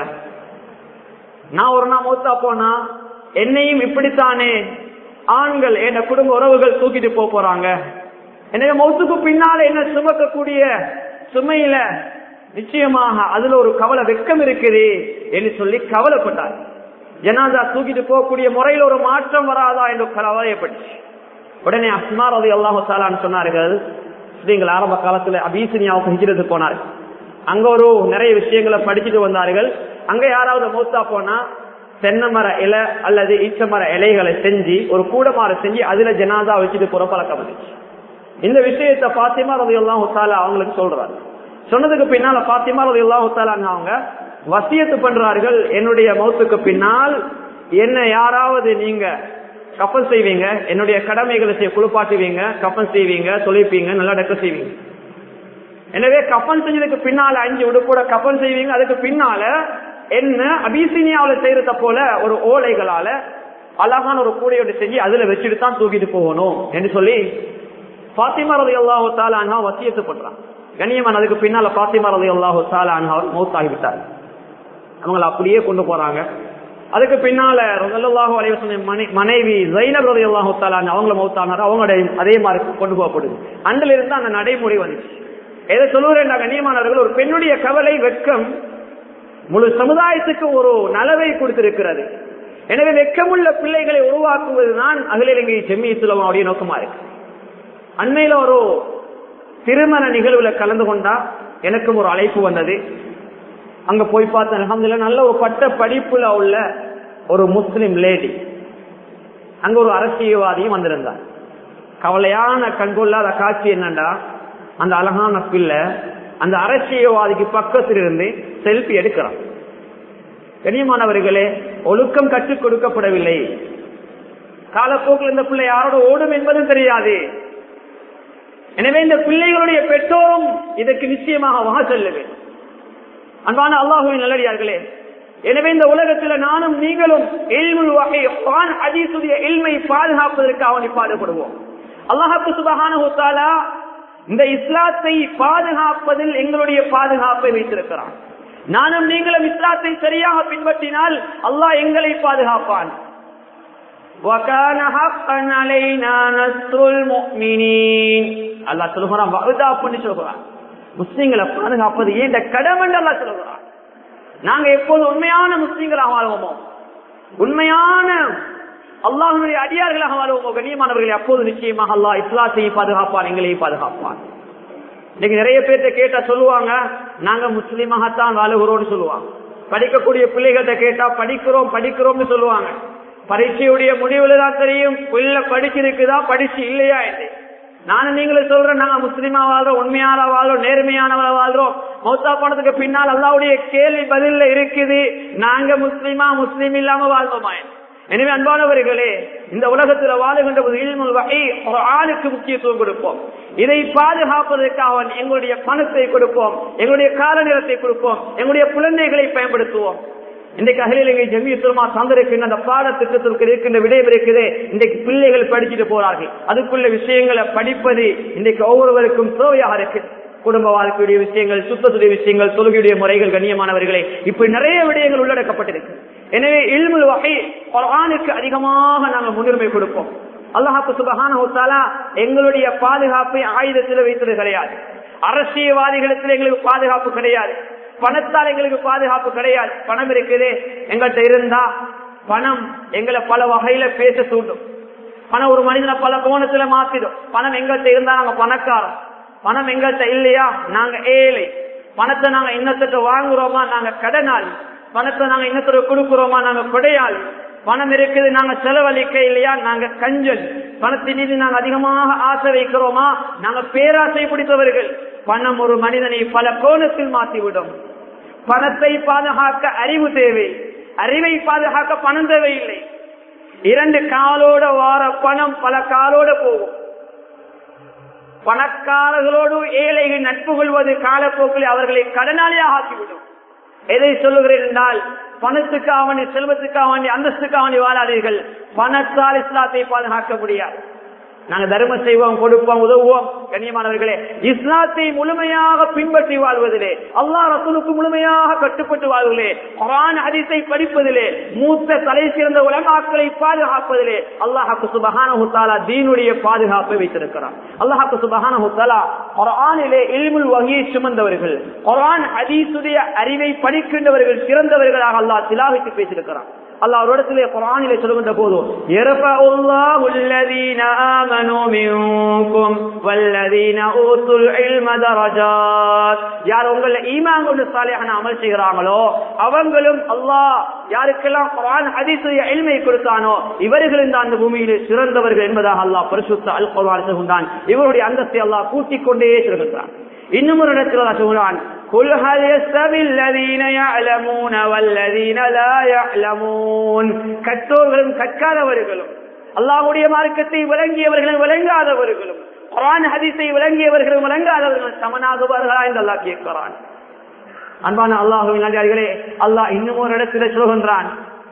நான் ஒரு நாள் மௌத்தா போனா என்னையும் இப்படித்தானே ஆண்கள் என் குடும்ப உறவுகள் தூக்கிட்டு போறாங்க. எனவே மௌத்துக்கு பின்னால என்ன சுமக்கக்கூடிய சுமையில நிச்சயமாக அதுல ஒரு கவலை வெக்கம் இருக்குது என்று சொல்லி கவலைப்பட்டார். ஜனாதா தூக்கிட்டு போகக்கூடிய முறையில் ஒரு மாற்றம் வராதா என்று கவலைப்பட்டு உடனே அஸ்மா ரலியல்லாஹு தஆலா சொன்னார்கள், நீங்கள் ஆரம்ப காலத்துல அபிசீனியாவுக்கு ஹிஜ்ரத் போனார்கள். அங்க ஒரு நிறைய விஷயங்களை படிச்சுட்டு வந்தார்கள். அங்க யாராவது மௌத்தா போனா தென்னை மர இலை அல்லது ஈச்ச மர இலைகளை செஞ்சு ஒரு கூடமாறு செஞ்சு அதுல ஜனாதா வச்சுட்டு போற பழக்கம் வந்துச்சு. இந்த விஷயத்த ஃபாத்திமா ரலியல்லாஹு தஆலா அவங்களுக்கு சொல்றாங்க. சொன்னதுக்கு பின்னால ஃபாத்திமா ரலியல்லாஹு தஆலா அவங்க வசியத்து பண்றார்கள், என்னுடைய மௌத்துக்கு பின்னால் என்ன யாராவது நீங்க கப்பல் செய்வீங்க, என்னுடைய கடமைகளை குளிப்பாட்டுவீங்க, கப்பல் செய்வீங்க, தொலைப்பீங்க, நல்லடக்க செய்வீங்க. எனவே கப்பல் செஞ்சதுக்கு பின்னால 5 உடுப்போட கப்பல் செய்வீங்க. அதுக்கு பின்னால என்ன அபிசீனியாவில செய்யறத போல ஒரு ஓலைகளால அழகான ஒரு கூடையோடு செஞ்சு அதுல வச்சுட்டு தான் தூக்கிட்டு போகணும் என்று சொல்லி ஃபாத்திமா ரலியல்லாஹு தஆலா அன்ஹா வசியத்து பண்றாங்க. கண்ணியமான அதுக்கு பின்னால ஃபாத்திமா ரலியல்லாஹு தஆலா அன்ஹா மௌத்தாகிவிட்டார். அவங்களை அப்படியே கொண்டு போறாங்க. அதுக்கு பின்னால ஸல்லல்லாஹு அலைஹி வஸல்லம் மனைவி ஸைனப் ரலியல்லாஹு தஆலா அவங்கள மௌத்தானார். அவங்களோட அதே மாதிரி கொண்டு போகப்படுது. அன்றில் இருந்து அந்த நடைமுறை வந்துச்சு. எதை சொல்லுறேன் கண்ணியமானவர்கள், ஒரு பெண்ணுடைய கவலை வெட்கம் முழு சமுதாயத்துக்கு ஒரு நலவை கொடுத்திருக்கிறது. எனவே வெட்கமுள்ள பிள்ளைகளை உருவாக்குவதுதான் அகில இலங்கை ஜம்மியத்துல் உலமாவுடைய நோக்கமா இருக்கு. அண்மையில ஒரு திருமண நிகழ்வுல கலந்து கொண்டா எனக்கும் ஒரு அழைப்பு வந்தது. அங்க போய் பார்த்தேன், அல்ஹம்துலில்லாஹ் நல்ல ஒரு பட்ட படிப்புல உள்ள ஒரு முஸ்லிம் லேடி, அங்க ஒரு அரசியல்வாதியும் வந்திருந்தார். கவலையான கண்கொள்ளாத காட்சி என்னண்டா, அந்த அழகான பிள்ளை அந்த அரசியல்வாதிக்கு பக்கத்தில் இருந்து செல்ஃபி எடுக்கிறான். கண்ணியமானவர்களே, ஒழுக்கம் கற்றுக் கொடுக்கப்படவில்லை. காலப்போக்கில் இந்த பிள்ளை யாரோட ஓடும் என்பதும் தெரியாது. எனவே இந்த பிள்ளைகளுடைய பெற்றோரும் இதற்கு நிச்சயமாக வகை செல்ல வேண்டும். அன்பான அல்லாஹ்வின் நல்லடியார்களே, எனவே இந்த உலகத்தில் நானும் நீங்களும் இல்முல் வஹி குர்ஆன் ஹதீஸுடைய இல்மை பாதுகாப்பதற்காக பாடுபடுவோம். அல்லாஹ் சுப்ஹானஹு வ தஆலா இந்த இஸ்லாத்தை பாதுகாப்பதில் எங்களுடைய பாதுகாப்பை வைத்திருக்கிறான். நானும் நீங்களும் இஸ்லாத்தை சரியாக பின்பற்றினால் அல்லாஹ் எங்களை பாதுகாப்பான். அல்லாஹ் சொல்லுகிறான், முஸ்லிம்களை பாதுகாப்பது ஏன் கடமை என்று அல்லாஹ் சொல்லுகிறான். நாங்க எப்போது உண்மையான முஸ்லிம்களாக வாழ்வோமோ, உண்மையான அல்லாஹ்வுடைய அடியார்களாக வாழ்வோமோ, கண்ணியமானவர்களை அப்போது நிச்சயமாக அல்லாஹ் இஸ்லாத்தையும் பாதுகாப்பான், எங்களையும் பாதுகாப்பான். இன்னைக்கு நிறைய பேர்த்த கேட்டா சொல்லுவாங்க, நாங்க முஸ்லீமாகத்தான் வாழுகிறோம்னு சொல்லுவாங்க. படிக்கக்கூடிய பிள்ளைகிட்ட கேட்டா படிக்கிறோம் படிக்கிறோம்னு சொல்லுவாங்க. பரீட்சையுடைய முடிவுல தான் தெரியும் பிள்ளை படிச்சிருக்குதா படிச்சு இல்லையா என்று. நானும் நீங்களும் சொல்றேன், நாங்க முஸ்லீமா வாழ்றோம், உண்மையான வாழ்றோம், நேர்மையானவ வாழ்றோம். மௌத்தா போனதுக்கு பின்னால் அல்லாஹ்வுடைய கேள்வி பதில்ல இருக்குது, நாங்க முஸ்லீமா முஸ்லீம் இல்லாம வாழ்வோமா. எனவே அன்பானவர்களே, இந்த உலகத்தில் வாழுகின்ற போது இல்முல் வஹி குர்ஆனுக்கு முக்கியத்துவம் கொடுப்போம். இதை பாதுகாப்பதற்காக எங்களுடைய பணத்தை கொடுப்போம், எங்களுடைய கால நேரத்தை கொடுப்போம், எங்களுடைய குழந்தைகளை பயன்படுத்துவோம். இன்றைக்கு அகில இலங்கை ஜம்மியத்துல் உலமா தந்திருக்கின்ற அந்த பாடத்திட்டத்திற்கு இருக்கின்ற விடயம் இருக்குது. இன்றைக்கு பிள்ளைகள் படிச்சுட்டு போறார்கள். அதுக்குள்ள விஷயங்களை படிப்பது இன்றைக்கு ஒவ்வொருவருக்கும் தேவையாக இருக்கு. குடும்ப வாழ்க்கையுடைய விஷயங்கள், சுத்தத்துடைய விஷயங்கள், தொழுகையுடைய முறைகள், கண்ணியமானவர்களே, இப்படி நிறைய விடயங்கள் உள்ளடக்கப்பட்டிருக்கு. எனவே இல்முல் வஹி குர்ஆனுக்கு அதிகமாக நாங்கள் முன்னுரிமை கொடுப்போம். அல்லாஹ் சுப்ஹானஹு வ தஆலா எங்களுடைய பாதுகாப்பை ஆயுதத்தில் வைத்தது கிடையாது. அரசியல்வாதிகளிடத்தில் எங்களுக்கு பாதுகாப்பு கிடையாது, பணத்தால் எங்களுக்கு பாதுகாப்பு கிடையாது. பணம் இருக்குது எங்கள்கிட்ட இருந்தா பணம் எங்களை பல வகையில பேச தூண்டும். பணம் ஒரு மனிதனை பல கோணத்துல மாத்திடும். பணம் எங்கள்கிட்ட இருந்தா நாங்க பணக்காரன், பணம் எங்கள்கிட்ட இல்லையா நாங்க ஏழை. பணத்தை நாங்க இன்னத்துக்கு வாங்குறோமா நாங்க கடனாளி, பணத்தை நாங்க இன்னத்துக்கு கொடுக்கிறோமா நாங்க கொடையாளி. பணம் இருக்குது நாங்க செலவழிக்க இல்லையா நாங்க கஞ்சல். பணத்தின் மீது நாங்க அதிகமாக ஆசை வைக்கிறோமா நாங்க பேராசை பிடித்தவர்கள். பணம் ஒரு மனிதனை பல கோணத்தில் மாற்றிவிடும். பணத்தை பாதுகாக்க அறிவு தேவை, அறிவை பாதுகாக்க பணம் தேவையில்லை. இரண்டு காலோட வார பணம் பல காலோட போகும். பணக்காரர்களோடு ஏழைகள் நட்பு கொள்வது காலப்போக்கில் அவர்களை கடனாளியாக ஆக்கிவிடும். எதை சொல்லுகிறேன் என்றால், பணத்துக்காக வேண்டி, செல்வத்துக்காக வேண்டி, அந்தஸ்துக்காக வேண்டி வாழாதீர்கள். பணத்தால் இஸ்லாத்தை பாதுகாக்க முடியாது. நாங்க தர்மம் செய்வோம், கொடுப்போம், உதவுவோம். கண்ணியமானவர்களே, இஸ்லாத்தை முழுமையாக பின்பற்றி வாழ்வதிலே, அல்லாஹ் ரசூலுக்கு முழுமையாக கட்டுப்பட்டு வாழ்வதிலே, குர்ஆன் ஹதீஸை படிப்பதிலே, மூத்த தலை சிறந்த உலமாக்களை பாதுகாப்பதிலே அல்லாஹ் சுப்ஹானஹு தஆலா தீனுடைய பாதுகாப்பை வைத்திருக்கிறார். அல்லாஹ் சுப்ஹானஹு தஆலா குர்ஆனிலே இல்முல் வஹீயை சுமந்தவர்கள், குர்ஆன் ஹதீஸுடைய அறிவை படிக்கின்றவர்கள் சிறந்தவர்களாக அல்லாஹ் திலாவத்து பேசியிருக்கிறார். அல்லாஹ் ஒரு இடத்திலே குர்ஆனிலே சொல்லுகின்ற போது, யர்ஃபஉல்லாஹு அல்லதீன ஆமனூ மின்கும் வல்லதீன ஊதுல் இல்ம தரஜாத். யார் உங்கள ஈமான் கொண்டு சாலிஹான அமல் செய்கிறாங்களோ அவங்களும் அல்லாஹ் யாருக்கெல்லாம் குர்ஆன் ஹதீஸுடைய இல்மை கொடுத்தானோ இவர்களும் தான் அந்த பூமியிலே சிறந்தவர்கள் என்பதாக அல்லாஹ் பரிசுத்த அல் குர்ஆனில் சொல்கிறான். இவருடைய அந்தஸ்தை அல்லாஹ் கூட்டிக் கொண்டே சொல்கிறான். இன்னும் ஒரு இடத்தில் அல்லாஹ் சொல்கிறான், குல் ஹல் யஸ்தவில் லதீன யஅலமூன வல்லதீன லா யஅலமூன். கற்றோர்களும் கற்காதவர்களும், அல்லாஹ்வுடைய மார்க்கத்தை விளங்கியவர்களும் விளங்காதவர்களும், குர்ஆன் ஹதீஸை விளங்கியவர்களும் விளங்காதவர்களும் சமனாகுவார்களா என்று அல்லாஹ் கேட்கிறான். அன்பான அல்லாஹ்வின் நல்லடியார்களே, அல்லாஹ் இன்னும் ஒரு இடத்தில் சொல்கின்றான்,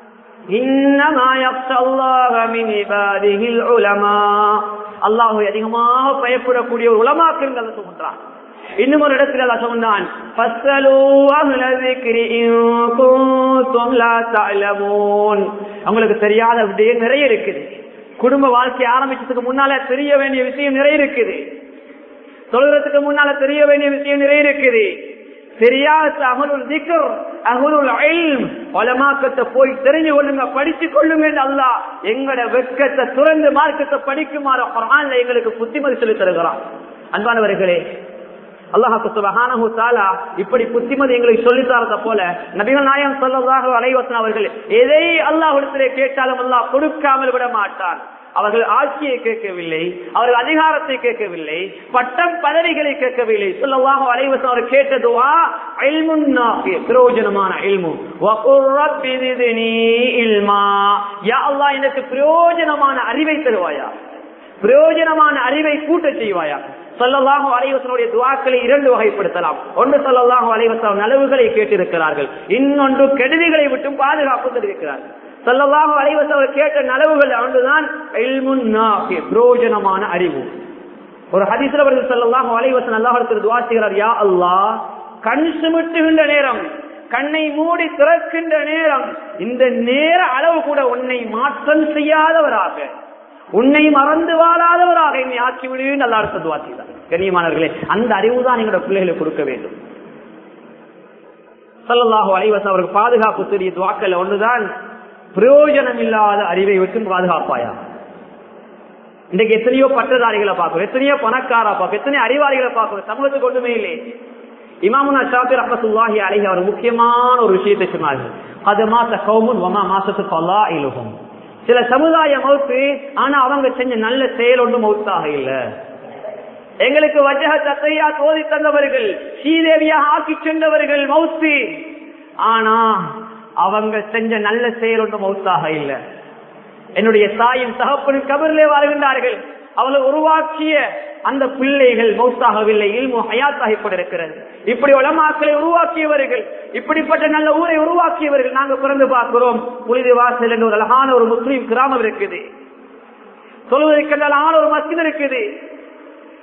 இன்னமா யக்ஷல்லாஹ மின் இபாதிஹில் உலமா. அல்லாஹ்வை அதிகமாக பயப்படக்கூடிய உலமாக்கள் என்று சொல்கின்றான். இன்னும் ஒரு இடத்தில் அல்லாஹ் சொன்னான், ஃபஸ்ஸலூ அஹ்ல ஸிக்ரி இன் குன்தும் லா தஅலமூன். உங்களுக்கு தெரியாத விடயம் நிறைய இருக்குது. குடும்ப வாழ்க்கை ஆரம்பிச்சதுக்கு முன்னால தெரிய வேண்டிய விஷயம் நிறைய இருக்குது. சொல்றதுக்கு முன்னால தெரிய வேண்டிய விஷயம் நிறைய இருக்குது. தெரியாத அஹ்லுல் ஸிக்ர், அஹ்லுல் இல்ம், உலமாக்கத்தை போய் தெரிஞ்சு கொள்ளுங்க, படிச்சு கொள்ளுங்க என்று அல்லாஹ் எங்கட வெட்கத்தை துறந்து மார்க்கத்தை படிக்குமாறு குர்ஆன்ல எங்களுக்கு புத்திமதி சொல்லி தருகிறான். அன்பானவர்களே, அல்லாஹ் சுப்ஹானஹு தஆலா இப்படி புத்திமதி எங்களுக்கு சொல்லி தரத போல நபிகள் நாயகம் ஸல்லல்லாஹு அலைஹி வஸல்லம் அவர்கள் எதை அல்லாஹ்விடத்திலே கேட்டாலும் அல்லாஹ் கொடுக்காமல் விட மாட்டான். அவர்கள் ஆட்சியை கேட்கவில்லை, அவர்கள் அதிகாரத்தை கேட்கவில்லை, பட்டம் பதவிகளை கேட்கவில்லை. ஸல்லல்லாஹு அலைஹி வஸல்லம் அவர் கேட்ட துஆ இல்முன் நாஃபி, பிரயோஜனமான இல்மு. வகுர் ரப்பி ஸித்னி இல்மா. யா அல்லாஹ் எனக்கு பிரயோஜனமான அறிவை தருவாயா, பிரயோஜனமான அறிவை கூட்ட செய்வாயா. ஸல்லல்லாஹு அலைஹி வஸல்லம் துஆக்களை இரண்டு வகைப்படுத்தலாம். ஒன்று ஸல்லல்லாஹு அலைஹி வஸல்லம் நலவுகளை கேட்டிருக்கிறார்கள், இன்னொன்று கெடுதிகளை விட்டு பாதுகாப்பு தெரிவிக்கிறார்கள். ஸல்லல்லாஹு அலைஹி வஸல்லம் கேட்ட நலவுகள் ஒன்றுதான் இல்முன் நாஃபி, பிரயோஜனமான அறிவு. ஒரு ஹதீஸ்ல வருது, ஸல்லல்லாஹு அலைஹி வஸல்லம் அல்லாஹ்விற்கு துஆ செய்கிறார், யா அல்லாஹ் கண் சிமிட்டுகின்ற நேரம், கண்ணை மூடி திறக்கின்ற நேரம், இந்த நேர அளவு கூட உன்னை மாற்றம் செய்யாதவராக, உன்னை மறந்து வாழாதவராக என்னை ஆக்கிவிடு நல்லா துஆ செய்தார். கண்ணியமானவர்களே, அந்த அறிவு தான் எங்களோட பிள்ளைகளுக்கு கொடுக்க வேண்டும். ஸல்லல்லாஹு அலைஹி வஸல்லம் அவருக்கு பாதுகாப்பு தெரிய துஆக்கள் ஒன்றுதான் பிரயோஜனம் இல்லாத அறிவை விட்டு பாதுகாப்பாயா. இன்றைக்கு எத்தனையோ பட்டதாரிகளை பார்க்கிறோம், எத்தனையோ பணக்காரா பார்க்கிறோம், எத்தனையோ அறிவாளிகளை பார்க்கிறோம், சமூகத்துக்கு ஒன்றுமே இல்லை. இமாமுனா ஷாஃபி ரஹ்மத்துல்லாஹி அலைஹி அவர் முக்கியமான ஒரு விஷயத்தை சொன்னார்கள், அது மாத்த கௌமுன் வமா மாசத்து ஃபலாயிலுஹும். சில சமுதாய மௌத்து, ஆனா அவங்க செஞ்ச நல்ல செயல் ஒன்று மௌத்தாக இல்ல. எங்களுக்கு வஜ்ஹ தத்தையா தோதி தந்தவர்கள், ஸ்ரீதேவியாக ஆக்கி சென்றவர்கள் மௌத்து, ஆனா அவங்க செஞ்ச நல்ல செயல் ஒன்று மௌத்தாக இல்ல. என்னுடைய தாயும் தகப்பனும் கபரிலே வாழ்கின்றார்கள், அவளை உருவாக்கிய அந்த பிள்ளைகள் மௌத்தாகவில்லை, இல்மு ஹயாத்தாகி கொண்டிருக்கிறது. இப்படி உலமாக்களை உருவாக்கியவர்கள், இப்படிப்பட்ட நல்ல ஊரை உருவாக்கியவர்கள் நாங்க பிறந்து பார்க்கிறோம். புனித வாசல் என்ற ஒரு அழகான ஒரு முஸ்லீம் கிராமம் இருக்குது, சொல்வதற்கு அழகான ஒரு மஸ்ஜித் இருக்குது.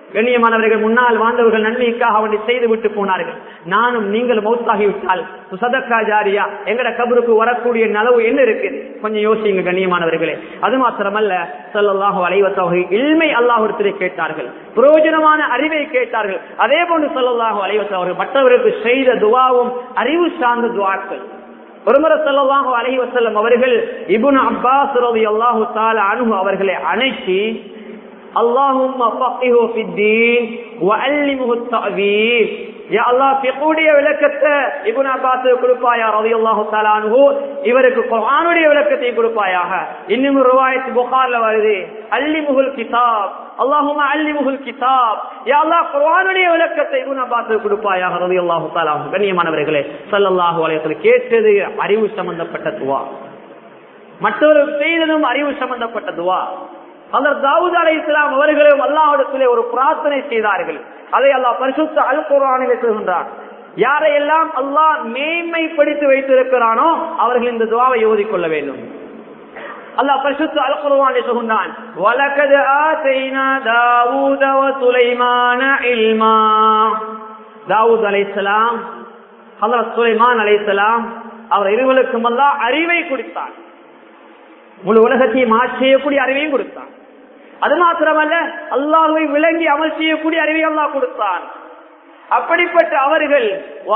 கண்ணியமானவர்கள், முன்னால் வாழ்ந்தவர்கள் நன்மைக்காக அவனை செய்து விட்டு போனார்கள். நானும் நீங்கள் மௌத்தாகிவிட்டால் சதக்கா ஜாரியா எங்கட கபருக்கு வரக்கூடிய நலவு என்ன இருக்கு? கொஞ்சம் யோசிங்க கண்ணியமானவர்களே. அது மாத்திரமல்ல, ஸல்லல்லாஹு அலைஹி வஸல்லம் இல்மை அல்லாஹ்விடத்திலே கேட்டார்கள், பிரயோஜனமான அறிவை கேட்டார்கள். அதே போன்று ஸல்லல்லாஹு அலைஹி வஸல்லம் அவர்கள் மற்றவர்களுக்கு செய்த துஆவும் அறிவு சார்ந்த துஆக்கள். ஒருமுறை ஸல்லல்லாஹு அலைஹி வஸல்லம் அவர்கள் இப்னு அப்பாஸ் ரலியல்லாஹு தஆலா அன்ஹு அவர்களை அழைச்சி, அல்லாஹும்ம ஃபக்ஹு ஃபித்தீன் வஅல்லிம்ஹு தஅவீல், யா அல்லாஹ் ஃபிக்ஹுடைய விளக்கத்தை இப்னு அப்பாஸ் கொடுப்பாயா ரலியல்லாஹு தஆலா அன்ஹு, இவருக்கு குர்ஆனுடைய விளக்கத்தை கொடுப்பாயாக. இன்னும் ரிவாயத் புகாரில வருது, அல்லிம்ஹுல் கிதாப், அல்லாஹும்ம அல்லிம்ஹுல் கிதாப், யா அல்லாஹ் குர்ஆனுடைய விளக்கத்தை இப்னு அப்பாஸ் கொடுப்பாயாக ரலியல்லாஹு தஆலா அன்ஹு. கண்ணியமானவர்களே, ஸல்லல்லாஹு அலைஹி வஸல்லம் கேட்டது அறிவு சம்பந்தப்பட்ட துஆ, மற்றவர்கள் செய்ததும் அறிவு சம்பந்தப்பட்ட துஆ. ஹஜ்ரத் தாவூத் அலைஹிஸ்ஸலாம் அவர்களும் அல்லாஹ்விடத்திலே ஒரு பிரார்த்தனை செய்தார்கள். அதை அல்லாஹ் பரிசுத்த அல் குர்ஆனில் சொல்கின்றான். யாரையெல்லாம் அல்லாஹ் மேன்மைப்படுத்தி வைத்திருக்கிறானோ அவர்கள் இந்த துஆவை ஓதிக்கொள்ள வேண்டும். அல்லாஹ் பரிசுத்த அல் குர்ஆனில் சொல்கின்றான், வலகத் ஆதைனா தாவூத வ சுலைமான இல்மா. தாவூத் அலைஹிஸ்ஸலாம், ஹஜ்ரத் சுலைமான் அலைஹிஸ்ஸலாம் அவர் இருவருக்கும் அல்லாஹ் அறிவை கொடுத்தார். முழு உலகத்தையும் ஆட்சி செய்யக்கூடிய அறிவையும் கொடுத்தான். அது மாத்திரமல்ல, அல்லாஹ்வை விளங்கி அமல் செய்யக்கூடிய அறிவை அல்லாஹ் கொடுத்தான். அப்படிப்பட்ட அவர்கள்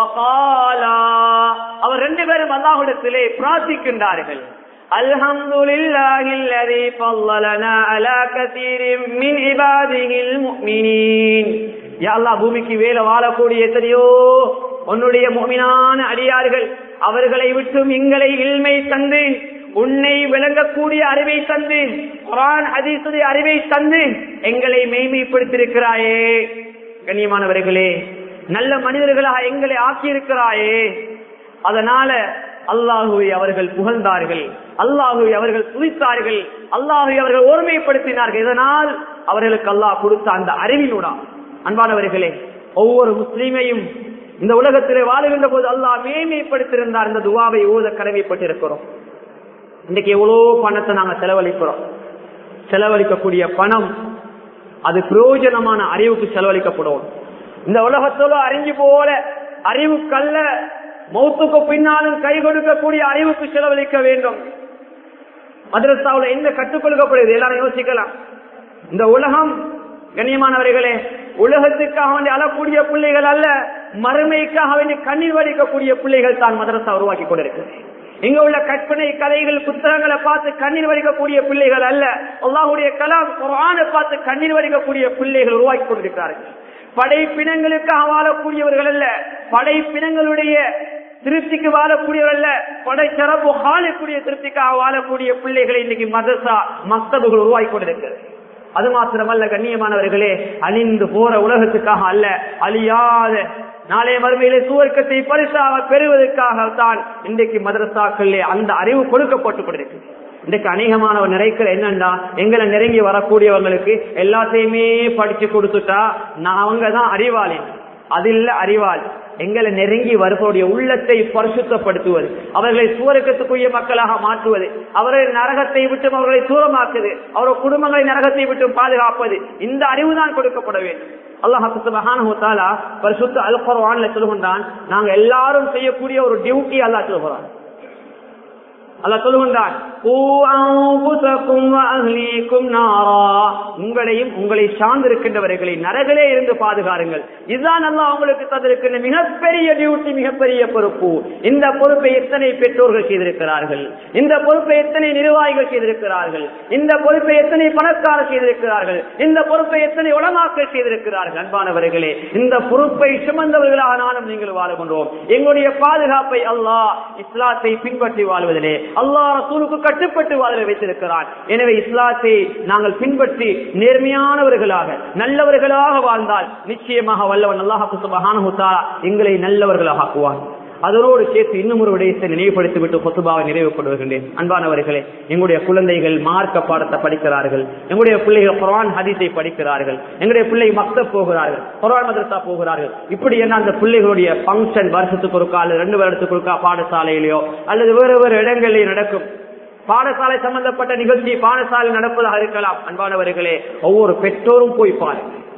அவர் ரெண்டு பேரும் அல்லாஹ்விடத்திலே பிரார்த்திக்கின்றார்கள், அல்ஹம்துலில்லாஹில்லதீ ஃபல்லலனா அலா கஸீரின் மின் இபாதிஹில் முஃமினீன். யா அல்லாஹ், பூமிக்கு மேலே வாழக்கூடிய எத்தனையோ உன்னுடைய முஃமினான அடியார்கள், அவர்களை விட்டும் எங்களை இல்மை தந்து, உன்னை விளங்கக்கூடிய அறிவை தந்து, குர்ஆன் ஹதீஸுடைய அறிவை தந்து எங்களை மேன்மைப்படுத்தியிருக்கிறாயே. கண்ணியமானவர்களே, நல்ல மனிதர்களாக எங்களை ஆக்கியிருக்கிறாயே. அதனால அல்லாஹுவை அவர்கள் புகழ்ந்தார்கள், அல்லாஹுவை அவர்கள் துதித்தார்கள், அல்லாஹுவை அவர்கள் ஒருமைப்படுத்தினார்கள். இதனால் அவர்களுக்கு அல்லாஹ் கொடுத்த அந்த அறிவினூடா. அன்பானவர்களே, ஒவ்வொரு முஸ்லீமையும் இந்த உலகத்திலே வாழுகின்ற போது அல்லாஹ் மேன்மைப்படுத்தியிருந்தார். இந்த துஆவை ஓத கடமைப்பட்டிருக்கிறோம். இன்னைக்கு எவ்வளவு பணத்தை நாங்க செலவழிக்கிறோம். செலவழிக்கக்கூடிய பணம் அது பிரயோஜனமான அறிவுக்கு செலவழிக்கப்படும். இந்த உலகத்தோட அறிஞ்சு போல அறிவுக்கல்ல, மௌத்துக்கு பின்னாலும் கை கொடுக்கக்கூடிய அறிவுக்கு செலவழிக்க வேண்டும். மதரசாவுல என்ன கற்றுக் கொடுக்கப்படுது எல்லாரும் யோசிக்கலாம். இந்த உலகம் கண்ணியமானவர்களே, உலகத்துக்காக வேண்டி அழக்கூடிய பிள்ளைகள் அல்ல, மறுமைக்காக வேண்டி கண்ணீர் வடிக்கக்கூடிய பிள்ளைகள் தான் மதரசா உருவாக்கி கொண்டிருக்கிறது. இங்க உள்ள கற்பனை கதைகள் புத்தகங்களை பார்த்து கண்ணீர் வடிக்கக்கூடிய பிள்ளைகள் அல்ல, அல்லாஹ்வுடைய கலாம் குர்ஆனை பார்த்து கண்ணீர் வடிக்கக்கூடிய பிள்ளைகள் உருவாக்கி கொண்டிருக்கிறார்கள். படைப்பினங்களுக்காக வாழக்கூடியவர்கள் அல்ல, படைப்பினங்களுடைய திருப்திக்கு வாழக்கூடியவர் அல்ல, படைச்சரப்பு வாழக்கூடிய திருப்திக்காக வாழக்கூடிய பிள்ளைகளை இன்னைக்கு மதரசா மக்தபுகள் உருவாக்கி கொண்டிருக்கிறது. அது மாத்திரமல்ல கண்ணியமானவர்களே, அழிந்து போற உலகத்துக்காக அல்ல, அழியாத நாளைய மறுமையிலே சுவர்க்கத்தை பரிசாக பெறுவதற்காகத்தான் இன்றைக்கு மதரசாக்களிலே அந்த அறிவு கொடுக்கப்பட்டு கொண்டிருக்கு. இன்றைக்கு அநேகமானவர் நிறைக்கிற என்னன்னா, எங்களை நெருங்கி வரக்கூடியவங்களுக்கு எல்லாத்தையுமே படிச்சு கொடுத்துட்டா அவங்கதான் அறிவாளி. அது இல்ல அறிவாளி. எங்களை நெருங்கி வருவருடைய உள்ளத்தை பரிசுத்தப்படுத்துவது, அவர்களை சுவர்க்கத்துக்குரிய மக்களாக மாற்றுவது, அவர்களை நரகத்தை விட்டும் அவர்களை தூரமாக்குது, அவர்கள் குடும்பங்களை நரகத்தை விட்டும் பாதுகாப்பது, இந்த அறிவுதான் கொடுக்கப்பட வேண்டும். அல்லாஹ் சுப்ஹானஹு வ தஆலா பரிசுத்த அல் குர்ஆன்ல சொல்கின்றான், நாங்க எல்லாரும் செய்யக்கூடிய ஒரு டியூட்டி அல்லாஹ் சொல்கிறான். அல்லாஹ் சொல்கின்றான், உங்களையும் உங்களை சார்ந்திருக்கின்றவர்களை நரகிலே இருந்து பாதுகாருங்கள். இதுதான் அல்லாஹ் உங்களுக்கு தந்திருக்கின்ற மிகப்பெரிய டியூட்டி, மிகப்பெரிய பொறுப்பு. இந்த பொறுப்பை எத்தனை பெற்றோர்கள் செய்திருக்கிறார்கள், இந்த பொறுப்பை எத்தனை நிர்வாகிகள் செய்திருக்கிறார்கள், இந்த பொறுப்பை எத்தனை பணக்காரர் செய்திருக்கிறார்கள், இந்த பொறுப்பை எத்தனை உலமாக்கள் செய்திருக்கிறார்கள். அன்பானவர்களே, இந்த பொறுப்பை சுமந்தவர்களாக நானும் நீங்கள் வாழுகின்றோம். எங்களுடைய பாதுகாப்பை அல்லாஹ் இஸ்லாத்தை பின்பற்றி வாழ்வதிலே, அல்லாஹ் ரசூலுக்கு கட்டுப்பட்டு வாழ வைத்திருக்கிறார். எனவே இஸ்லாத்தை நாங்கள் பின்பற்றி நேர்மையானவர்களாக நல்லவர்களாக வாழ்ந்தால் நிச்சயமாக வல்லவன் அல்லாஹ் சுப்ஹானஹு வ தஆலா எங்களை நல்லவர்களாக ஆக்குவான். அதனோடு சேர்த்து இன்னும் ஒரு விடயத்தை நினைவுபடுத்திவிட்டு குத்பாவை நிறைவு கொண்டு வருகின்றேன். அன்பானவர்களே, எங்களுடைய குழந்தைகள் மார்க்க பாடத்தை படிக்கிறார்கள், எங்களுடைய பிள்ளைகள் குர்ஆன் ஹதீஸை படிக்கிறார்கள், எங்களுடைய பிள்ளை மக்தப் போகிறார்கள், குர்ஆன் மதரசா போகிறார்கள். இப்படி என்ன அந்த பிள்ளைகளுடைய பங்கன் வருஷத்துக்கு ஒருக்கா அல்லது 2 வருடத்துக்கு ஒருக்கா பாடசாலையிலேயோ அல்லது வேறு வேறு இடங்களிலே நடக்கும். பாடசாலை சம்பந்தப்பட்ட நிகழ்ச்சி பாடசாலை நடப்பதாக இருக்கலாம். அன்பானவர்களே, ஒவ்வொரு பெற்றோரும் போய் பாருங்கள்.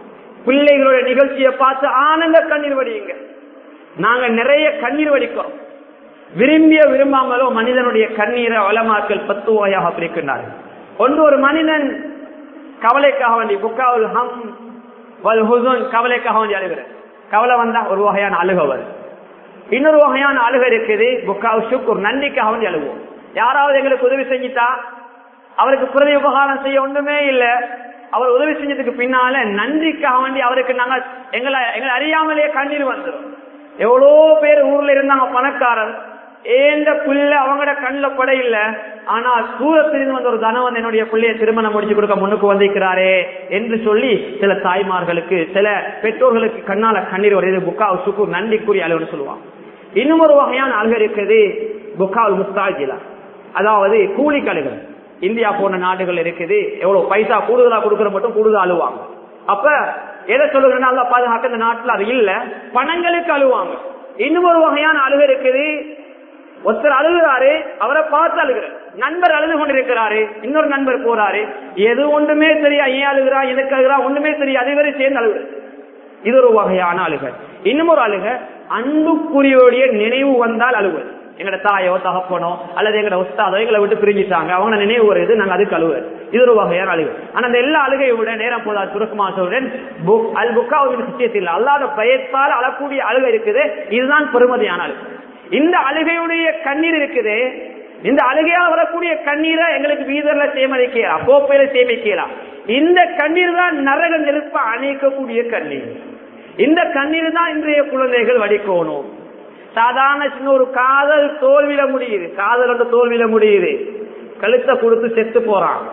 பிள்ளைகளுடைய நிகழ்ச்சியை பார்த்து ஆனந்த கண்ணீர் வடியுங்க. நாங்க நிறைய கண்ணீர் வடிக்கிறோம். விரும்பிய விரும்பாமலோ மனிதனுடைய கண்ணீரை உலமாக்கள் 10 வகையாக பிரிக்கின்றார்கள். ஒன்று, ஒரு மனிதன் கவலைக்காக வேண்டி புக்காவுல் ஹம் வல் ஹுஸன், கவலைக்காக வேண்டி அழுகிற. கவலை வந்தா ஒரு வகையான அழுகை வரும். இன்னொரு வகையான அழுகை இருக்குது புக்காவுல் ஷுக்ர், நன்றிக்காக வேண்டி அழுவோம். யாராவது எங்களுக்கு உதவி செஞ்சுட்டா அவருக்கு பிரதி உபகாரம் செய்ய ஒன்றுமே இல்லை, அவர் உதவி செஞ்சதுக்கு பின்னால நன்றிக்காக வேண்டி அவருக்கு நாங்க எங்களை அறியாமலேயே கண்ணீர் வந்துடும். எவ்வளோ பேர் ஊர்ல இருந்தாங்க பணக்காரர், ஏந்த புள்ள அவங்களோட கண்ணில் பட இல்ல, ஆனா சூரத்திலிருந்து வந்த ஒரு தனவன் என்னுடைய பிள்ளைய திருமணம் முடிச்சு கொடுக்க முன்னுக்கு வந்திருக்கிறாரே என்று சொல்லி சில தாய்மார்களுக்கு சில பெற்றோர்களுக்கு கண்ணால கண்ணீர் வருது. புக்காவு சுக்கூர், நன்றிக்குரிய அலுவலர் சொல்லுவாங்க. இன்னும் ஒரு வகையான அழுகை இருக்குது புக்காவுல் முஸ்தாஜிலா, அதாவது கூலி கழுகல். இந்தியா போன்ற நாடுகள் இருக்குது, எவ்வளவு பைசா கூடுதலா கொடுக்கற மட்டும் கூடுதல் அழுவாங்க. அப்ப எதை சொல்லுகிறேன்னா அல்ல பாதுகாக்க இந்த நாட்டுல அது இல்ல, பணங்களுக்கு அழுவாங்க. இன்னும் ஒரு வகையான அழுகை இருக்குது, ஒருத்தர் அழுகிறாரு, அவரை பார்த்து அழுகிறார். நண்பர் அழுது கொண்டிருக்கிறாரு, இன்னொரு நண்பர் போறாரு, எது ஒன்றுமே தெரியா, ஏன் அழுகிறா எதுக்கு அழுகிறா ஒண்ணுமே தெரியாது, அதுவரை சேர்ந்து அழுகு. இது ஒரு வகையான அழுகை. இன்னும் ஒரு அழுகை, அன்புக்குரியோடைய நினைவு வந்தால் அழுவது. எங்கட தாயோ தகப்பனோ அல்லது எங்கட உஸ்தாதோ எங்களை விட்டு பிரிஞ்சிட்டாங்க, அவங்க நினைவு வருது, நாங்க அதுக்கு அழுவது. இது ஒரு வகையான அழுகை. ஆனா அந்த எல்லா அழுகையை விட நேரம் போதா சுருக்கமாசவுடன் அல் புக்காவின் விஷயத்தில் அல்லாத பயத்தால் அழக்கூடிய அழுகை இருக்குது. இதுதான் பெருமதியான அழுகை. இந்த அழுகையுடைய கண்ணீர் இருக்குது, இந்த அழுகையால் வரக்கூடிய கண்ணீரை எங்களுக்கு வீதர்ல சேமிக்கலாம், கோப்பையில சேமிக்கலாம். இந்த கண்ணீர் தான் நரக நெருப்ப அணைக்கக்கூடிய கண்ணீர். இந்த கண்ணீர் தான் இன்றைய குழந்தைகள் வடிக்கணும். சாதாரண சின்ன ஒரு காதல் தோல்வியில முடியுது, காதல் தோல்வியில முடியுது, கழுத்தை கொடுத்து செத்து போறான்.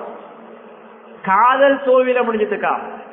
காதல் தோல்வியில முடிஞ்சதுக்கா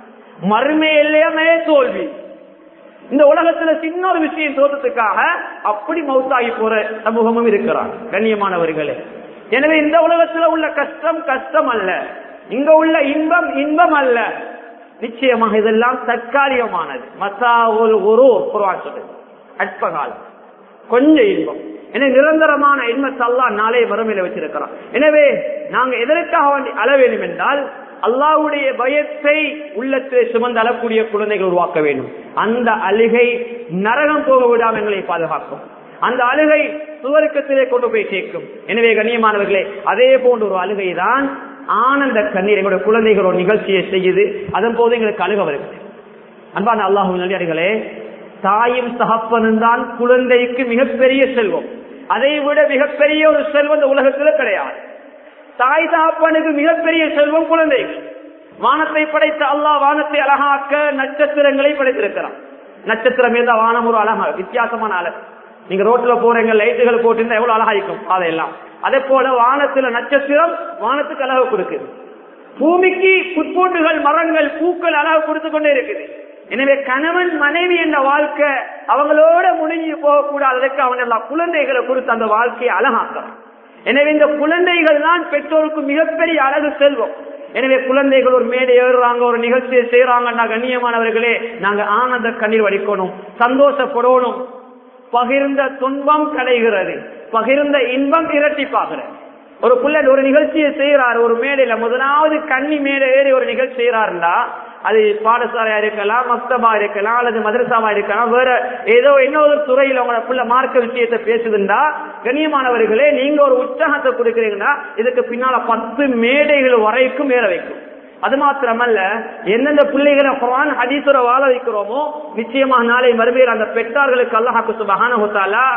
மறுமை எல்லாமே தோல்வி. இந்த உலகத்துல சின்ன ஒரு விஷயம் தோற்றத்துக்காக அப்படி மௌத்தாகி போற சமூகமும் இருக்கிறான். கண்ணியமானவர்களே, எனவே இந்த உலகத்துல உள்ள கஷ்டம் கஷ்டம் அல்ல, இங்க உள்ள இன்பம் இன்பம் அல்ல. நிச்சயமாக இதெல்லாம் தற்காலிகமானது. மசாவுல் குரூர் குர்ஆன் சொல்லுது, அற்பகாலம், கொஞ்சம் இன்பம். எனவே நிரந்தரமான இன்பத்தை அல்லாஹ் நாளை வறுமையில வச்சிருக்கிறான். எனவே நாங்க எதற்காக வேண்டி அழ வேண்டும் என்றால் அல்லாஹ்வுடைய பயத்தை உள்ளத்தை சுமந்து அழக்கூடிய குழந்தைகள் உருவாக்க வேண்டும். அந்த அழுகை நரகம் போக விடாமல் எங்களை பாதுகாக்கும். அந்த அழுகை சுவர்க்கத்திலே கொண்டு போய் சேர்க்கும். எனவே கண்ணியமானவர்களே, அதே போன்ற ஒரு அழுகை தான் ஆனந்த கண்ணீர். எங்களுடைய குழந்தைகள் ஒரு நிகழ்ச்சியை செய்யுது, அதன் போது எங்களுக்கு அழுக வருகிறது. அன்பான அல்லாஹ்வின் நல்லடியார்களே, தாயும் தகப்பனும் தான் குழந்தைக்கு மிகப்பெரிய செல்வம். அதை விட மிகப்பெரிய ஒரு செல்வம் இந்த உலகத்தில் கிடையாது. தாய் தகப்பனுக்கு மிகப்பெரிய செல்வம் குழந்தைகள். வானத்தை படைத்த அல்லாஹ் வானத்தை அழகாக்க நட்சத்திரங்களை படைத்திருக்கிறான். நட்சத்திரம் ஏதா வானம் ஒரு அழகா வித்தியாசமான அழகு. நீங்க ரோட்ல போறீங்க, லைட்டுகள் போட்டிருந்தா எவ்வளவு அழகாயிருக்கும் அதையெல்லாம். அதே போல வானத்துல நட்சத்திரம் வானத்துக்கு அழகு கொடுக்குது. பூமிக்கு புற்பூண்டுகள் மரங்கள் பூக்கள் அழகு கொடுத்து கொண்டே இருக்குது. எனவே கணவன் மனைவி என்ற வாழ்க்கை அவங்களோட முடிஞ்சு போகக்கூடாது. அதற்கு அவன் எல்லா குழந்தைகளை கொடுத்து அந்த வாழ்க்கையை அழகாக்கலாம். எனவே இந்த குழந்தைகள் தான் பெற்றோருக்கு மிகப்பெரிய அழகு செல்வம். எனவே குழந்தைகள் ஒரு மேடை ஏறுறாங்க, ஒரு நிகழ்ச்சியை செய்யறாங்கன்னா கண்ணியமானவர்களே, நாங்க ஆனந்த கண்ணீர் வடிக்கணும், சந்தோஷப்படணும். பகிர்ந்த துன்பம் கடைகிறது, பகிர்ந்த இன்பம் இரட்டிப்பாகிறது. ஒரு பிள்ளை ஒரு நிகழ்ச்சியை செய்யறாரு, ஒரு மேடையில முதலாவது கன்னி மேடை ஏறி ஒரு நிகழ்ச்சி செய்யறாருன்னா அது பாடசாலையா இருக்கலாம், மக்தபா இருக்கலாம், அல்லது மதரசாவா இருக்கலாம், வேற ஏதோ இன்னொரு துறையில உங்களோட பிள்ளை மார்க்க விஷயத்தை பேசுதுண்டா கண்ணியமானவர்களே, நீங்க ஒரு உற்சாகத்தை கொடுக்குறீங்கன்னா இதுக்கு பின்னால 10 மேடைகள் வரைக்கும் ஏற வைக்கும். அது மாத்திரமல்ல, எந்தெந்த பிள்ளைகளை குர்ஆன் ஹதீஸோட வாழ வைக்கிறோமோ நிச்சயமாக நாளை மறுமையில் அந்த பெற்றார்களுக்கு அல்லாஹ் சுப்ஹானஹு வ தஆலா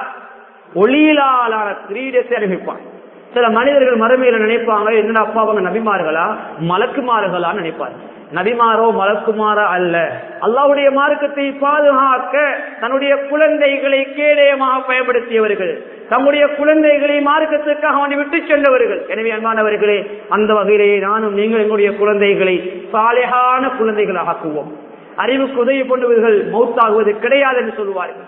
ஒளியிலான கிரீடத்தை அனுப்பிப்பான். சில மனிதர்கள் மறுமையில நினைப்பாங்க, என்னடா அப்பா அவங்க நபிமார்களா மலக்குமார்களா நினைப்பாங்க. நபிமாரோ மலக்குமாரா அல்ல. அல்லாஹ்வுடைய மார்க்கத்தை பாதுகாக்க தன்னுடைய குழந்தைகளை கேடயமாக பயன்படுத்தியவர்கள், தம்முடைய குழந்தைகளை மார்க்கத்துக்காக அவனை விட்டு சென்றவர்கள். எனவே அன்பானவர்களே, அந்த வகையிலேயே நானும் நீங்கள் எங்களுடைய குழந்தைகளை சாலிஹான குழந்தைகளாக ஆக்குவோம். அறிவுக்கு உதவி கொண்டவர்கள் மௌத்தாகுவது கிடையாது என்று சொல்லுவார்கள்.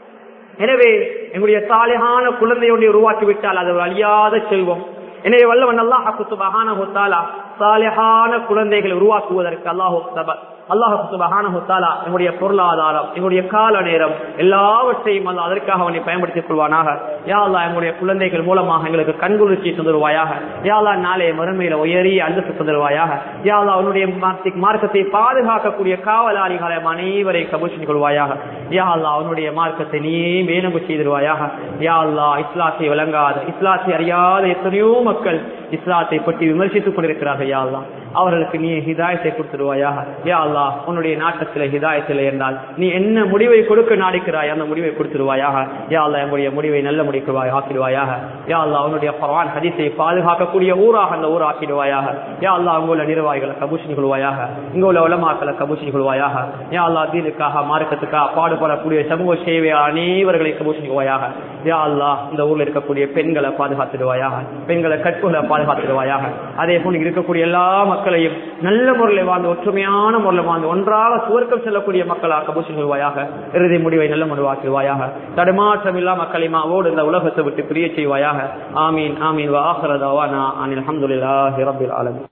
எனவே எங்களுடைய சாலிஹான குழந்தையோடு உருவாக்கிவிட்டால் அது அழியாத செல்வம். எனவே வல்லவன் அல்லாஹ் சுப்ஹானஹு வ தஆலா சாலிஹான குழந்தைகளை உருவாக்குவதற்கு அல்லாஹ் அல்லாஹ் சுப்ஹானஹு வ தஆலா நம்முடைய பொருளாதாரம், நம்முடைய கால நேரம் எல்லாவற்றையும் அல்லாஹ் அதற்காக அவனை பயன்படுத்திக் கொள்வானாக. யா அல்லாஹ் நம்முடைய குழந்தைகள் மூலமாக எங்களுக்கு கண்குளிர்ச்சி தந்துருவாயாக. யா அல்லாஹ் நாளைய மறுமையில உயரிய அந்தஸ்து தந்துருவாயாக. யா அல்லாஹ் அவனுடைய மார்க்கத்தை பாதுகாக்கக்கூடிய காவலாளிகளை அனைவரை கபூல் செய்து கொள்வாயாக. யா அல்லாஹ் அவனுடைய மார்க்கத்தை நீயே மேலங்கு செய்திருவாயாக. யா அல்லாஹ் இஸ்லாத்தை விளங்காத, இஸ்லாத்தை அறியாத எத்தனையோ மக்கள் இஸ்லாத்தை பற்றி விமர்சித்துக் கொண்டிருக்கிறார்கள். யா அல்லாஹ் அவர்களுக்கு நீ ஹிதாயத்தை கொடுத்துருவாயாக. யா அல்லாஹ் உன்னுடைய நாட்டத்தில் ஹிதாயத்தில் என்றால் நீ என்ன முடிவை கொடுக்க நாடிக்கிறாய் அந்த முடிவை கொடுத்துருவாயாக. யா அல்லாஹ் நம்முடைய முடிவை நல்ல முடிக்குவாய் ஆக்கிடுவாயாக. யா அல்லாஹ் அவனுடைய குர்ஆன் ஹதீஸை பாதுகாக்கக்கூடிய ஊராக அந்த ஊர் ஆக்கிடுவாயாக. யா அல்லாஹ் உங்கள நிர்வாகிகளை கபூல் செய்து கொள்வாயாக. இங்குள்ள உலமாக்களை கபூல் செய்து கொள்வாயாக. யா அல்லாஹ் தீனுக்காக மார்க்கத்துக்காக பாடுபடக்கூடிய சமூக சேவை அனைவர்களை கபூல் செய்து கொள்வாயாக. யா அல்லாஹ் இந்த ஊர்ல இருக்கக்கூடிய பெண்களை பாதுகாத்துடுவாயாக, பெண்களை கற்புகளை பாதுகாத்துடுவாயாக. அதே போல இருக்கக்கூடிய எல்லா மக்களையும் நல்ல முறையில் வாழ்ந்து ஒற்றுமையான முறையில் வாழ்ந்து ஒன்றாக சுவர்க்கம் செல்லக்கூடிய மக்களாக கபூல் செய்து கொள்வாயாக. இறுதி முடிவை நல்ல முடிவாக்குவாயாக. தடுமாற்றம் இல்லா மக்களிமாவோடு இந்த உலகத்தை விட்டு பிரிய செய்வாயாக. ஆமீன் ஆமீன். வ ஆகிரு தஅவானா அனில் ஹம்துலில்லாஹி ரப்பில் ஆலமீன்.